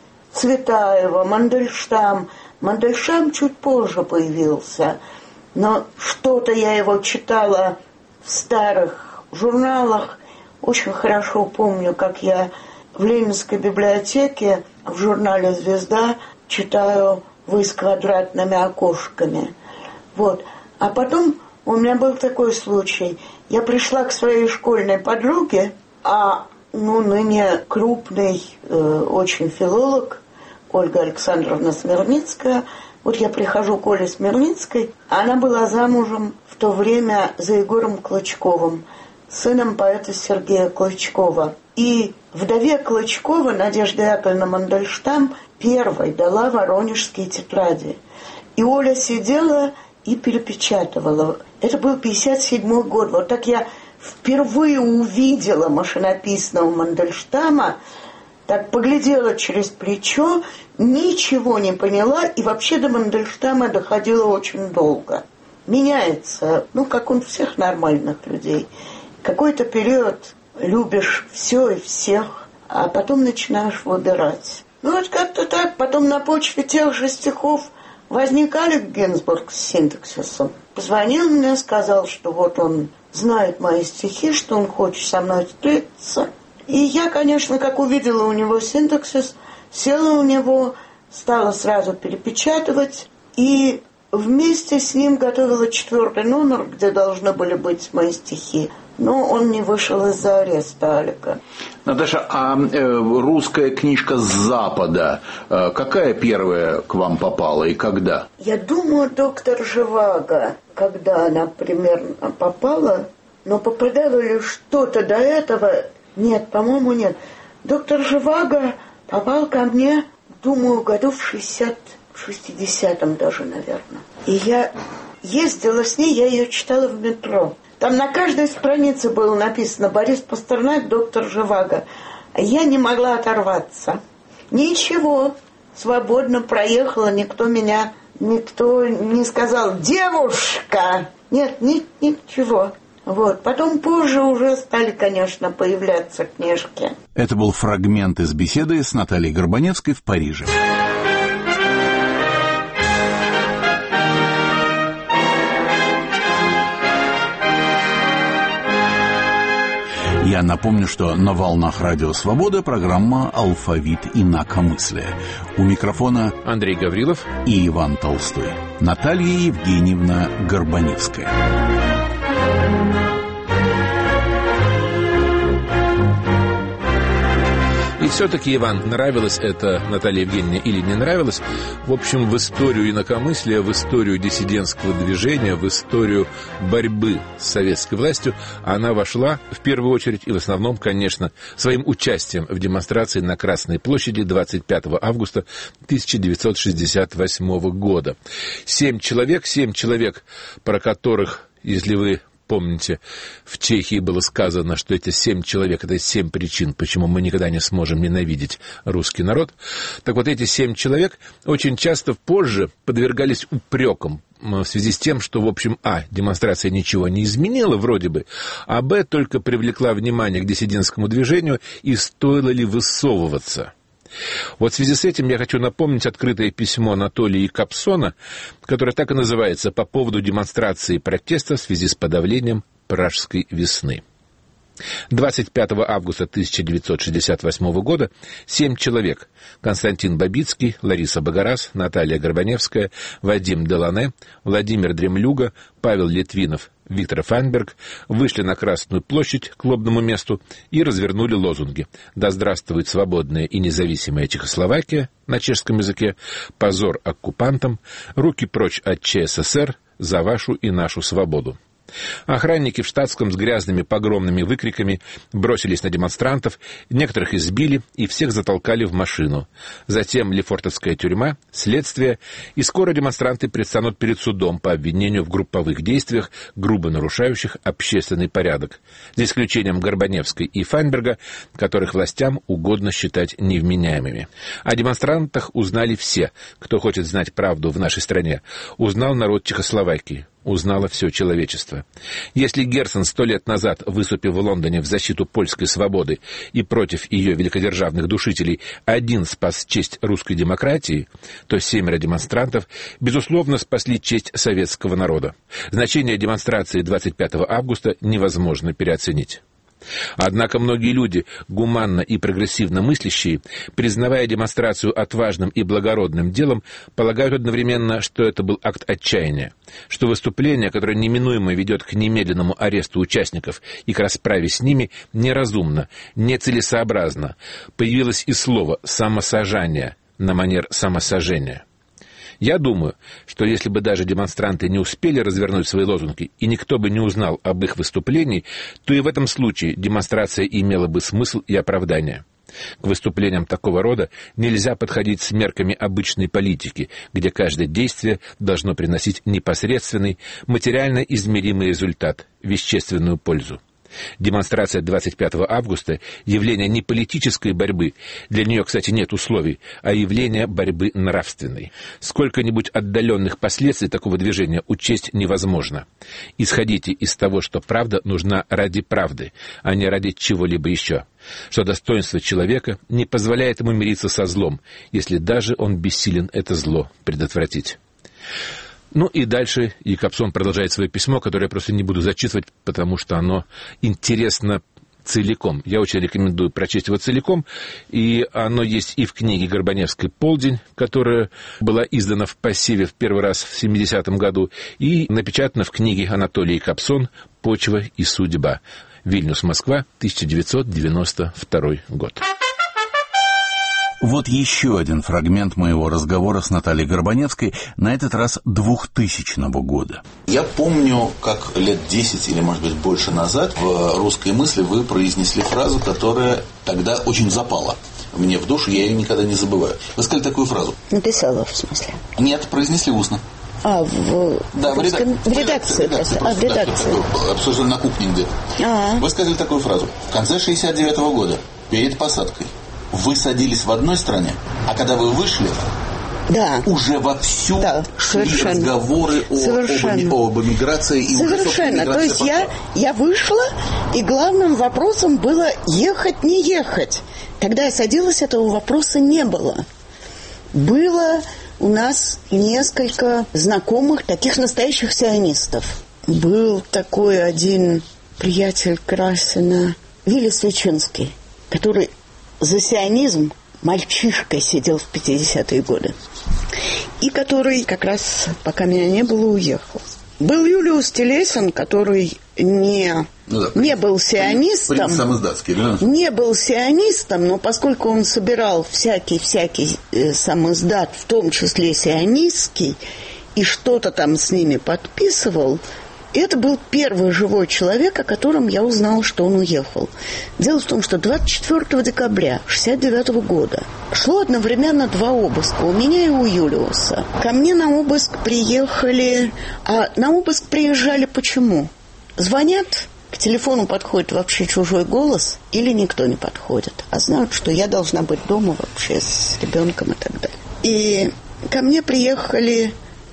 [SPEAKER 5] Цветаева, Мандельштам. Мандельштам чуть позже появился, но что-то я его читала в старых журналах. Очень хорошо помню, как я в Ленинской библиотеке в журнале «Звезда» читаю «Вы с квадратными окошками». Вот. А потом у меня был такой случай. Я пришла к своей школьной подруге, а ну, ныне крупный э, очень филолог Ольга Александровна Смирницкая. Вот я прихожу к Оле Смирницкой, а она была замужем в то время за Егором Клычковым, сыном поэта Сергея Клычкова. И вдове Клычкова Надежда Яковлевна Мандельштам первой дала воронежские тетради. И Оля сидела и перепечатывала. Это был пятьдесят седьмой год. Вот так я впервые увидела машинописного Мандельштама, так поглядела через плечо, ничего не поняла, и вообще до Мандельштама доходила очень долго. Меняется, ну, как он всех нормальных людей. Какой-то период любишь все и всех, а потом начинаешь выбирать. Ну, вот как-то так. Потом на почве тех же стихов возник Алек Гинзбург с синтаксисом. Позвонил мне, сказал, что вот он знает мои стихи, что он хочет со мной встретиться. И я, конечно, как увидела у него синтаксис, села у него, стала сразу перепечатывать, и вместе с ним готовила четвертый номер, где должны были быть мои стихи. Но он не вышел из-за ареста Алика.
[SPEAKER 3] Наташа, а э, русская книжка с Запада, э, какая первая к вам попала и когда?
[SPEAKER 5] Я думаю, доктор Живаго, когда она примерно попала, но попадало ли что-то до этого? Нет, по-моему, нет. Доктор Живаго попал ко мне, думаю, году в шестьдесят, в шестидесятом даже, наверное. И я ездила с ней, я ее читала в метро. Там на каждой странице было написано «Борис Пастернак, доктор Живаго». А я не могла оторваться. Ничего, свободно проехала, никто меня, никто не сказал «девушка». Нет, ни, ничего. Вот. Потом позже уже стали, конечно, появляться книжки.
[SPEAKER 3] Это был фрагмент из беседы с Натальей Горбаневской в Париже. Я напомню, что на волнах Радио Свобода программа «Алфавит инакомыслия». У микрофона
[SPEAKER 4] Андрей Гаврилов
[SPEAKER 3] и Иван Толстой. Наталья Евгеньевна Горбаневская.
[SPEAKER 4] И все-таки, Иван, нравилось это Наталье Евгеньевне или не нравилось? В общем, в историю инакомыслия, в историю диссидентского движения, в историю борьбы с советской властью она вошла в первую очередь и в основном, конечно, своим участием в демонстрации на Красной площади двадцать пятого августа тысяча девятьсот шестьдесят восьмого года. Семь человек, семь человек, про которых, если вы помните, в Чехии было сказано, что эти семь человек – это семь причин, почему мы никогда не сможем ненавидеть русский народ. Так вот, эти семь человек очень часто позже подвергались упрекам в связи с тем, что, в общем, а, демонстрация ничего не изменила вроде бы, а б, только привлекла внимание к диссидентскому движению, и стоило ли высовываться. Вот в связи с этим я хочу напомнить открытое письмо Анатолия Якобсона, которое так и называется «По поводу демонстрации протеста в связи с подавлением Пражской весны». двадцать пятого августа тысяча девятьсот шестьдесят восьмого года семь человек – Константин Бабицкий, Лариса Богораз, Наталья Горбаневская, Вадим Делане, Владимир Дремлюга, Павел Литвинов, Виктор Файнберг – вышли на Красную площадь к лобному месту и развернули лозунги «Да здравствует свободная и независимая Чехословакия» на чешском языке, «Позор оккупантам», «Руки прочь от ЧССР», «За вашу и нашу свободу». Охранники в штатском с грязными погромными выкриками бросились на демонстрантов, некоторых избили и всех затолкали в машину. Затем Лефортовская тюрьма, следствие, и скоро демонстранты предстанут перед судом по обвинению в групповых действиях, грубо нарушающих общественный порядок, за исключением Горбаневской и Файнберга, которых властям угодно считать невменяемыми. О демонстрантах узнали все, кто хочет знать правду в нашей стране. Узнал народ Чехословакии. Узнало все человечество. Если Герцен сто лет назад, выступив в Лондоне в защиту польской свободы и против ее великодержавных душителей, один спас честь русской демократии, то семеро демонстрантов, безусловно, спасли честь советского народа. Значение демонстрации двадцать пятого августа невозможно переоценить. Однако многие люди, гуманно и прогрессивно мыслящие, признавая демонстрацию отважным и благородным делом, полагают одновременно, что это был акт отчаяния, что выступление, которое неминуемо ведет к немедленному аресту участников и к расправе с ними, неразумно, нецелесообразно. Появилось и слово «самосожжение» на манер самосожжения. Я думаю, что если бы даже демонстранты не успели развернуть свои лозунги, и никто бы не узнал об их выступлении, то и в этом случае демонстрация имела бы смысл и оправдание. К выступлениям такого рода нельзя подходить с мерками обычной политики, где каждое действие должно приносить непосредственный, материально измеримый результат, вещественную пользу. Демонстрация двадцать пятого августа – явление не политической борьбы, для нее, кстати, нет условий, а явление борьбы нравственной. Сколько-нибудь отдаленных последствий такого движения учесть невозможно. Исходите из того, что правда нужна ради правды, а не ради чего-либо еще. Что достоинство человека не позволяет ему мириться со злом, если даже он бессилен это зло предотвратить. Ну и дальше Якобсон продолжает свое письмо, которое я просто не буду зачитывать, потому что оно интересно целиком. Я очень рекомендую прочесть его целиком, и оно есть и в книге Горбаневской «Полдень», которая была издана в пассиве в первый раз в семидесятом году, и напечатана в книге Анатолия Якобсон «Почва и судьба». Вильнюс, Москва, тысяча девятьсот девяносто второй год.
[SPEAKER 3] Вот еще один фрагмент моего разговора с Натальей Горбаневской, на этот раз двухтысячного года.
[SPEAKER 6] Я помню, как лет десять или, может быть, больше назад в «Русской мысли» вы произнесли фразу, которая тогда очень запала мне в душу, я ее никогда не забываю. Вы сказали такую фразу.
[SPEAKER 5] Написала, в смысле?
[SPEAKER 6] Нет, произнесли устно.
[SPEAKER 5] А, в,
[SPEAKER 6] да, в, редак...
[SPEAKER 5] в редакции. В редакции,
[SPEAKER 6] а, в
[SPEAKER 5] редакции.
[SPEAKER 6] Да, обсуждали на кухне где-то. А-а. Вы сказали такую фразу. В конце шестьдесят девятого года, перед посадкой, вы садились в одной стране, а когда вы вышли,
[SPEAKER 5] да. уже
[SPEAKER 6] вовсю
[SPEAKER 5] да,
[SPEAKER 6] шли разговоры о, об, об эмиграции. И
[SPEAKER 5] совершенно. То есть я, я вышла, и главным вопросом было ехать, не ехать. Когда я садилась, этого вопроса не было. Было у нас несколько знакомых, таких настоящих сионистов. Был такой один приятель Красина, Вилли Свечинский, который за сионизм мальчишкой сидел в пятидесятые годы. И который как раз, пока меня не было, уехал. Был Юлиус Телесин, который не, ну да, не был сионистом.
[SPEAKER 6] Принц самоиздатский, да?
[SPEAKER 5] Не был сионистом, но поскольку он собирал всякий-всякий э, самоиздат, в том числе сионистский, и что-то там с ними подписывал, это был первый живой человек, о котором я узнала, что он уехал. Дело в том, что двадцать четвёртого декабря шестьдесят девятого года шло одновременно два обыска, у меня и у Юлиуса. Ко мне на обыск приехали... А на обыск приезжали почему? Звонят, к телефону подходит вообще чужой голос, или никто не подходит, а знают, что я должна быть дома вообще с ребенком и так далее. И ко мне приехали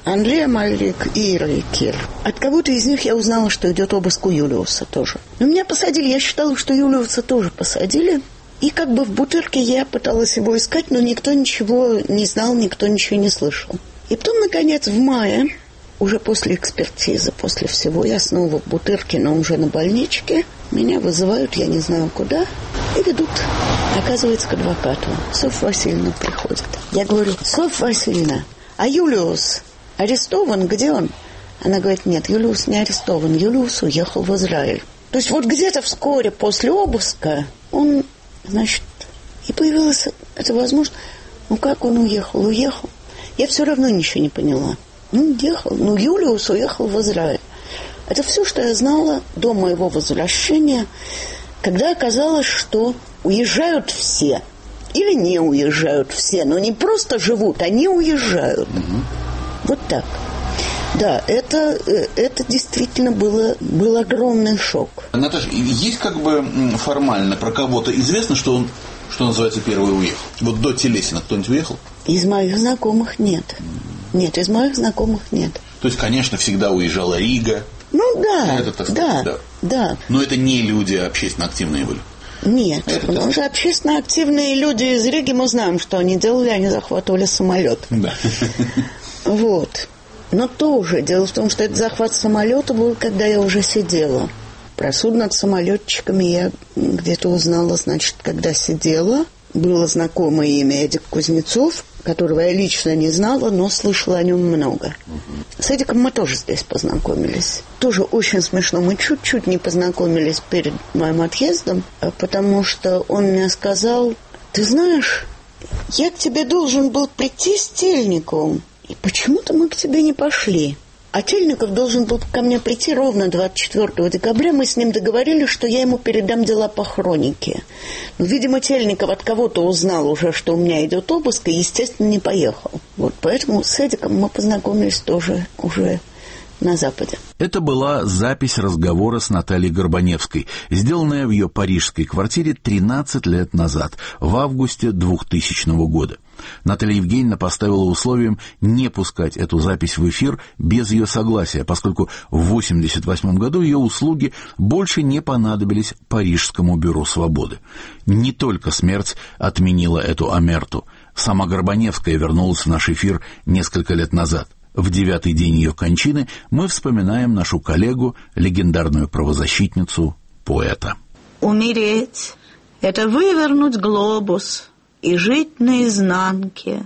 [SPEAKER 5] Андреа Мальрик и Ира Кир. От кого-то из них я узнала, что идет обыск у Юлиуса тоже. Но меня посадили, я считала, что Юлиуса тоже посадили. И как бы в Бутырке я пыталась его искать, но никто ничего не знал, никто ничего не слышал. И потом, наконец, в мае, уже после экспертизы, после всего, я снова в Бутырке, но уже на больничке. Меня вызывают, я не знаю куда, и ведут, оказывается, к адвокату. Софья Васильевна приходит. Я говорю: Софья Васильевна, а Юлиус арестован? Где он? Она говорит: нет, Юлиус не арестован, Юлиус уехал в Израиль. То есть вот где-то вскоре после обыска он, значит, и появилась эта возможность. Ну как он уехал? Уехал. Я все равно ничего не поняла. Ну, уехал. Ну, Юлиус уехал в Израиль. Это все, что я знала до моего возвращения, когда оказалось, что уезжают все. Или не уезжают все, но не просто живут, они уезжают. Угу. Вот так. Да, это, это действительно было, был огромный шок.
[SPEAKER 6] Наташа, есть как бы формально про кого-то известно, что он, что называется, первый уехал? Вот до Телесина кто-нибудь уехал?
[SPEAKER 5] Из моих знакомых нет. Нет, из моих знакомых нет.
[SPEAKER 6] То есть, конечно, всегда уезжала Рига.
[SPEAKER 5] Ну да,
[SPEAKER 6] это, так сказать,
[SPEAKER 5] да,
[SPEAKER 6] да,
[SPEAKER 5] да.
[SPEAKER 6] Но это не люди общественно активные были.
[SPEAKER 5] Нет, потому что общественно активные люди из Риги, мы знаем, что они делали, они захватывали самолет.
[SPEAKER 6] Да.
[SPEAKER 5] Вот. Но тоже дело в том, что этот захват самолета был, когда я уже сидела. Про суд над самолетчиками я где-то узнала, значит, когда сидела. Было знакомое имя Эдик Кузнецов, которого я лично не знала, но слышала о нем много. Угу. С Эдиком мы тоже здесь познакомились. Тоже очень смешно. Мы чуть-чуть не познакомились перед моим отъездом, потому что он мне сказал: ты знаешь, я к тебе должен был прийти с Тельниковым, и почему-то мы к тебе не пошли. А Тельников должен был ко мне прийти ровно двадцать четвёртого декабря. Мы с ним договорились, что я ему передам дела по хронике. Но, видимо, Тельников от кого-то узнал уже, что у меня идет обыск, и, естественно, не поехал. Вот, поэтому с Эдиком мы познакомились тоже уже на Западе.
[SPEAKER 3] Это была запись разговора с Натальей Горбаневской, сделанная в ее парижской квартире тринадцать лет назад, в августе двухтысячного года. Наталья Евгеньевна поставила условием не пускать эту запись в эфир без ее согласия, поскольку в восемьдесят восьмом году ее услуги больше не понадобились Парижскому бюро свободы. Не только смерть отменила эту омерту. Сама Горбаневская вернулась в наш эфир несколько лет назад. В девятый день ее кончины мы вспоминаем нашу коллегу, легендарную правозащитницу, поэта.
[SPEAKER 7] Умереть — это вывернуть глобус и жить наизнанке.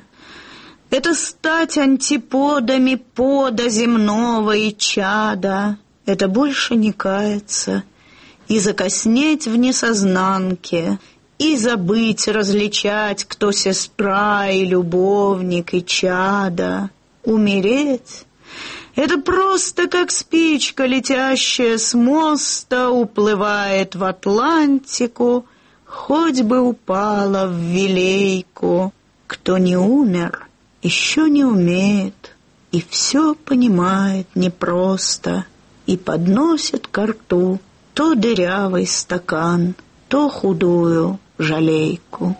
[SPEAKER 7] Это стать антиподами пода земного и чада. Это больше не каяться и закоснеть в несознанке, и забыть различать, кто сестра и любовник и чада. Умереть — это просто как спичка, летящая с моста, уплывает в Атлантику, хоть бы упала в Вилейку. Кто не умер, еще не умеет, и все понимает непросто, и подносит ко рту то дырявый стакан, то худую жалейку.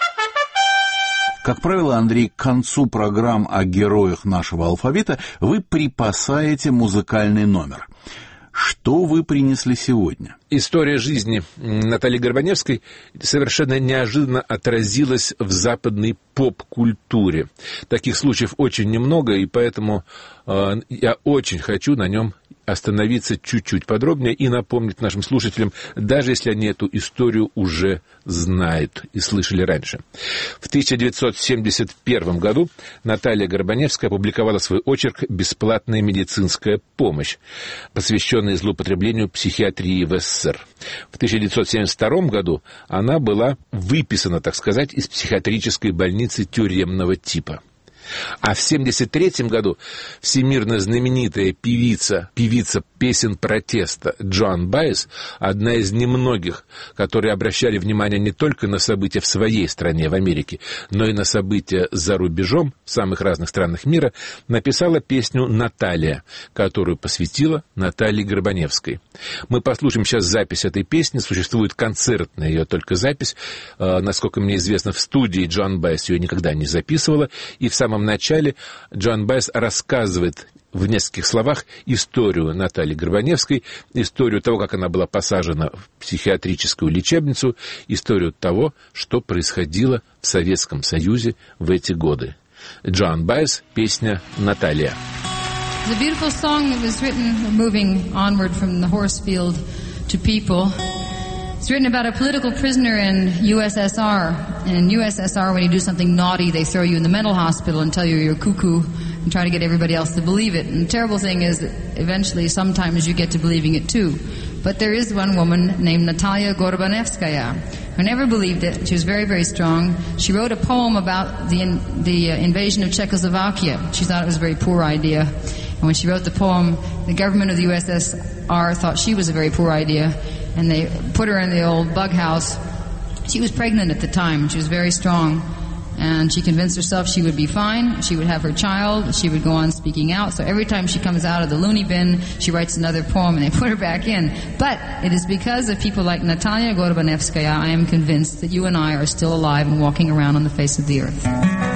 [SPEAKER 3] Как правило, Андрей, к концу программ о героях нашего алфавита вы припасаете музыкальный номер. Что вы принесли сегодня?
[SPEAKER 4] История жизни Натальи Горбаневской совершенно неожиданно отразилась в западной поп-культуре. Таких случаев очень немного, и поэтому э, я очень хочу на нем остановиться чуть-чуть подробнее и напомнить нашим слушателям, даже если они эту историю уже знают и слышали раньше. В тысяча девятьсот семьдесят первом году Наталья Горбаневская опубликовала свой очерк «Бесплатная медицинская помощь», посвященный злоупотреблению психиатрии в СССР. В тысяча девятьсот семьдесят втором году она была выписана, так сказать, из психиатрической больницы тюремного типа. А в семьдесят третьем году всемирно знаменитая певица, певица песен протеста Джоан Баez, одна из немногих, которые обращали внимание не только на события в своей стране, в Америке, но и на события за рубежом, в самых разных странах мира, написала песню «Наталья», которую посвятила Наталье Горбаневской. Мы послушаем сейчас запись этой песни, существует концертная ее только запись, насколько мне известно, в студии Джоан Баez ее никогда не записывала, и в самом самом начале Джоан Баэс рассказывает в нескольких словах историю Натальи Горбаневской, историю того, как она была посажена в психиатрическую лечебницу, историю того, что происходило в Советском Союзе в эти годы. Джоан Баэс, песня «Наталья».
[SPEAKER 8] The beautiful song that was written, moving onward from the horse field to people. It's written about a political prisoner in U S S R. And in U S S R, when you do something naughty, they throw you in the mental hospital and tell you you're cuckoo and try to get everybody else to believe it. And the terrible thing is that eventually, sometimes you get to believing it too. But there is one woman named Natalia Gorbanevskaya who never believed it. She was very, very strong. She wrote a poem about the in, the uh, invasion of Czechoslovakia. She thought it was a very poor idea. And when she wrote the poem, the government of the U S S R thought she was a very poor idea, and they put her in the old bug house. She was pregnant at the time. She was very strong. And she convinced herself she would be fine. She would have her child. She would go on speaking out. So every time she comes out of the loony bin, she writes another poem, and they put her back in. But it is because of people like Natalia Gorbanevskaya, I am convinced that you and I are still alive and walking around on the face of the earth.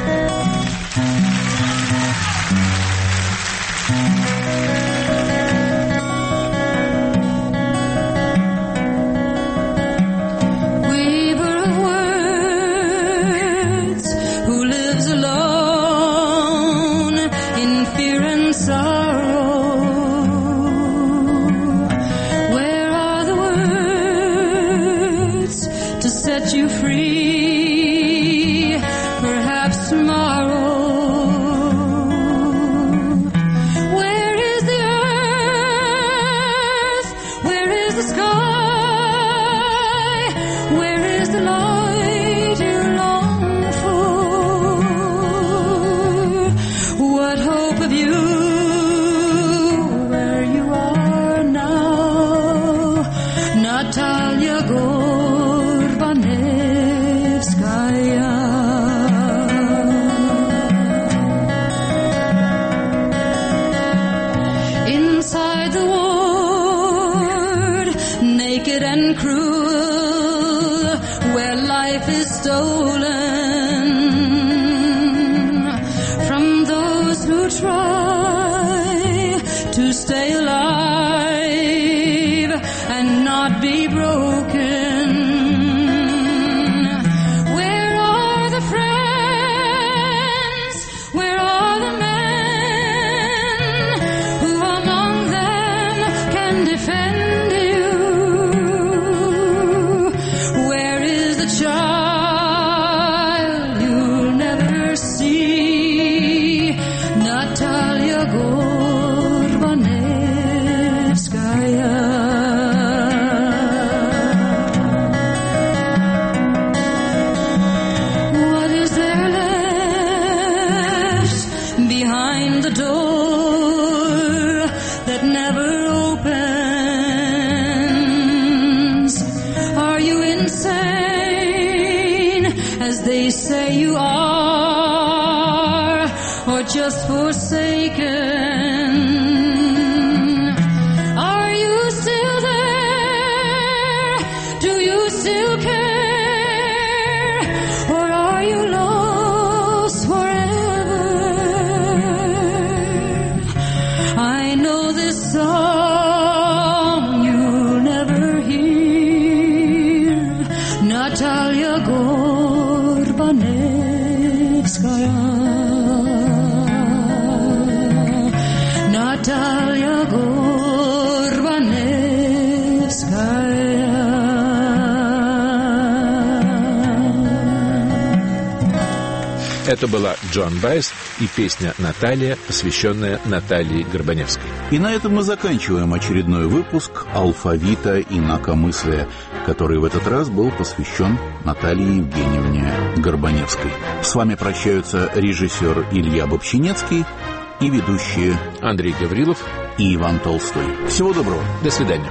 [SPEAKER 4] Это была Джоан Баэс и песня «Наталья», посвященная Наталье Горбаневской.
[SPEAKER 3] И на этом мы заканчиваем очередной выпуск «Алфавита инакомыслия», который в этот раз был посвящен Наталье Евгеньевне Горбаневской. С вами прощаются режиссер Илья Бобщинецкий и ведущие
[SPEAKER 4] Андрей Гаврилов
[SPEAKER 3] и Иван Толстой. Всего доброго.
[SPEAKER 4] До свидания.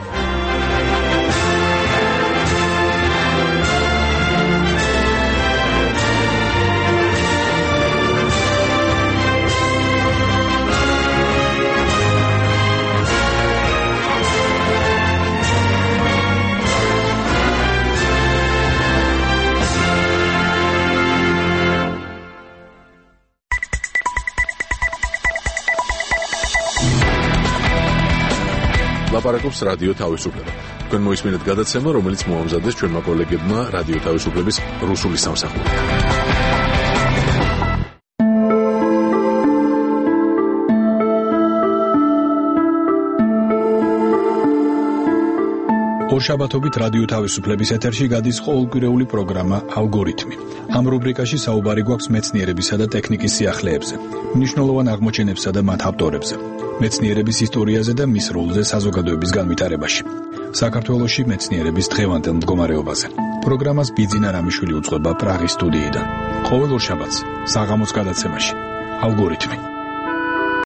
[SPEAKER 1] ლაპარაკობს რადიო თავისუფლება. თქვენ მოისმინეთ გადაცემა, რომელიც მოამზადეს ჩვენმა კოლეგებმა რადიო თავისუფლების რუსული სამსახური. ორშაბათობით რადიო თავისუფლების ეთერში გადის ყოველკვირეული პროგრამა ალგორითმი. ამ რუბრიკაში საუბარი გვაქვს მეცნიერებისა და ტექნიკის სიახლეებზე, მნიშვნელოვან აღმოჩენებსა და მათ ავტორებზე, მეცნიერების ისტორიაზე და მის როლზე საზოგადოების განვითარებაში. საქართველოში მეცნიერების დღევანდელ მდგომარეობაზე. პროგრამას ბიძინა რამიშვილი უძღვება პრაღის სტუდიიდან. ყოველ ორშაბათს საღამოს გადაცემაში ალგორითმი.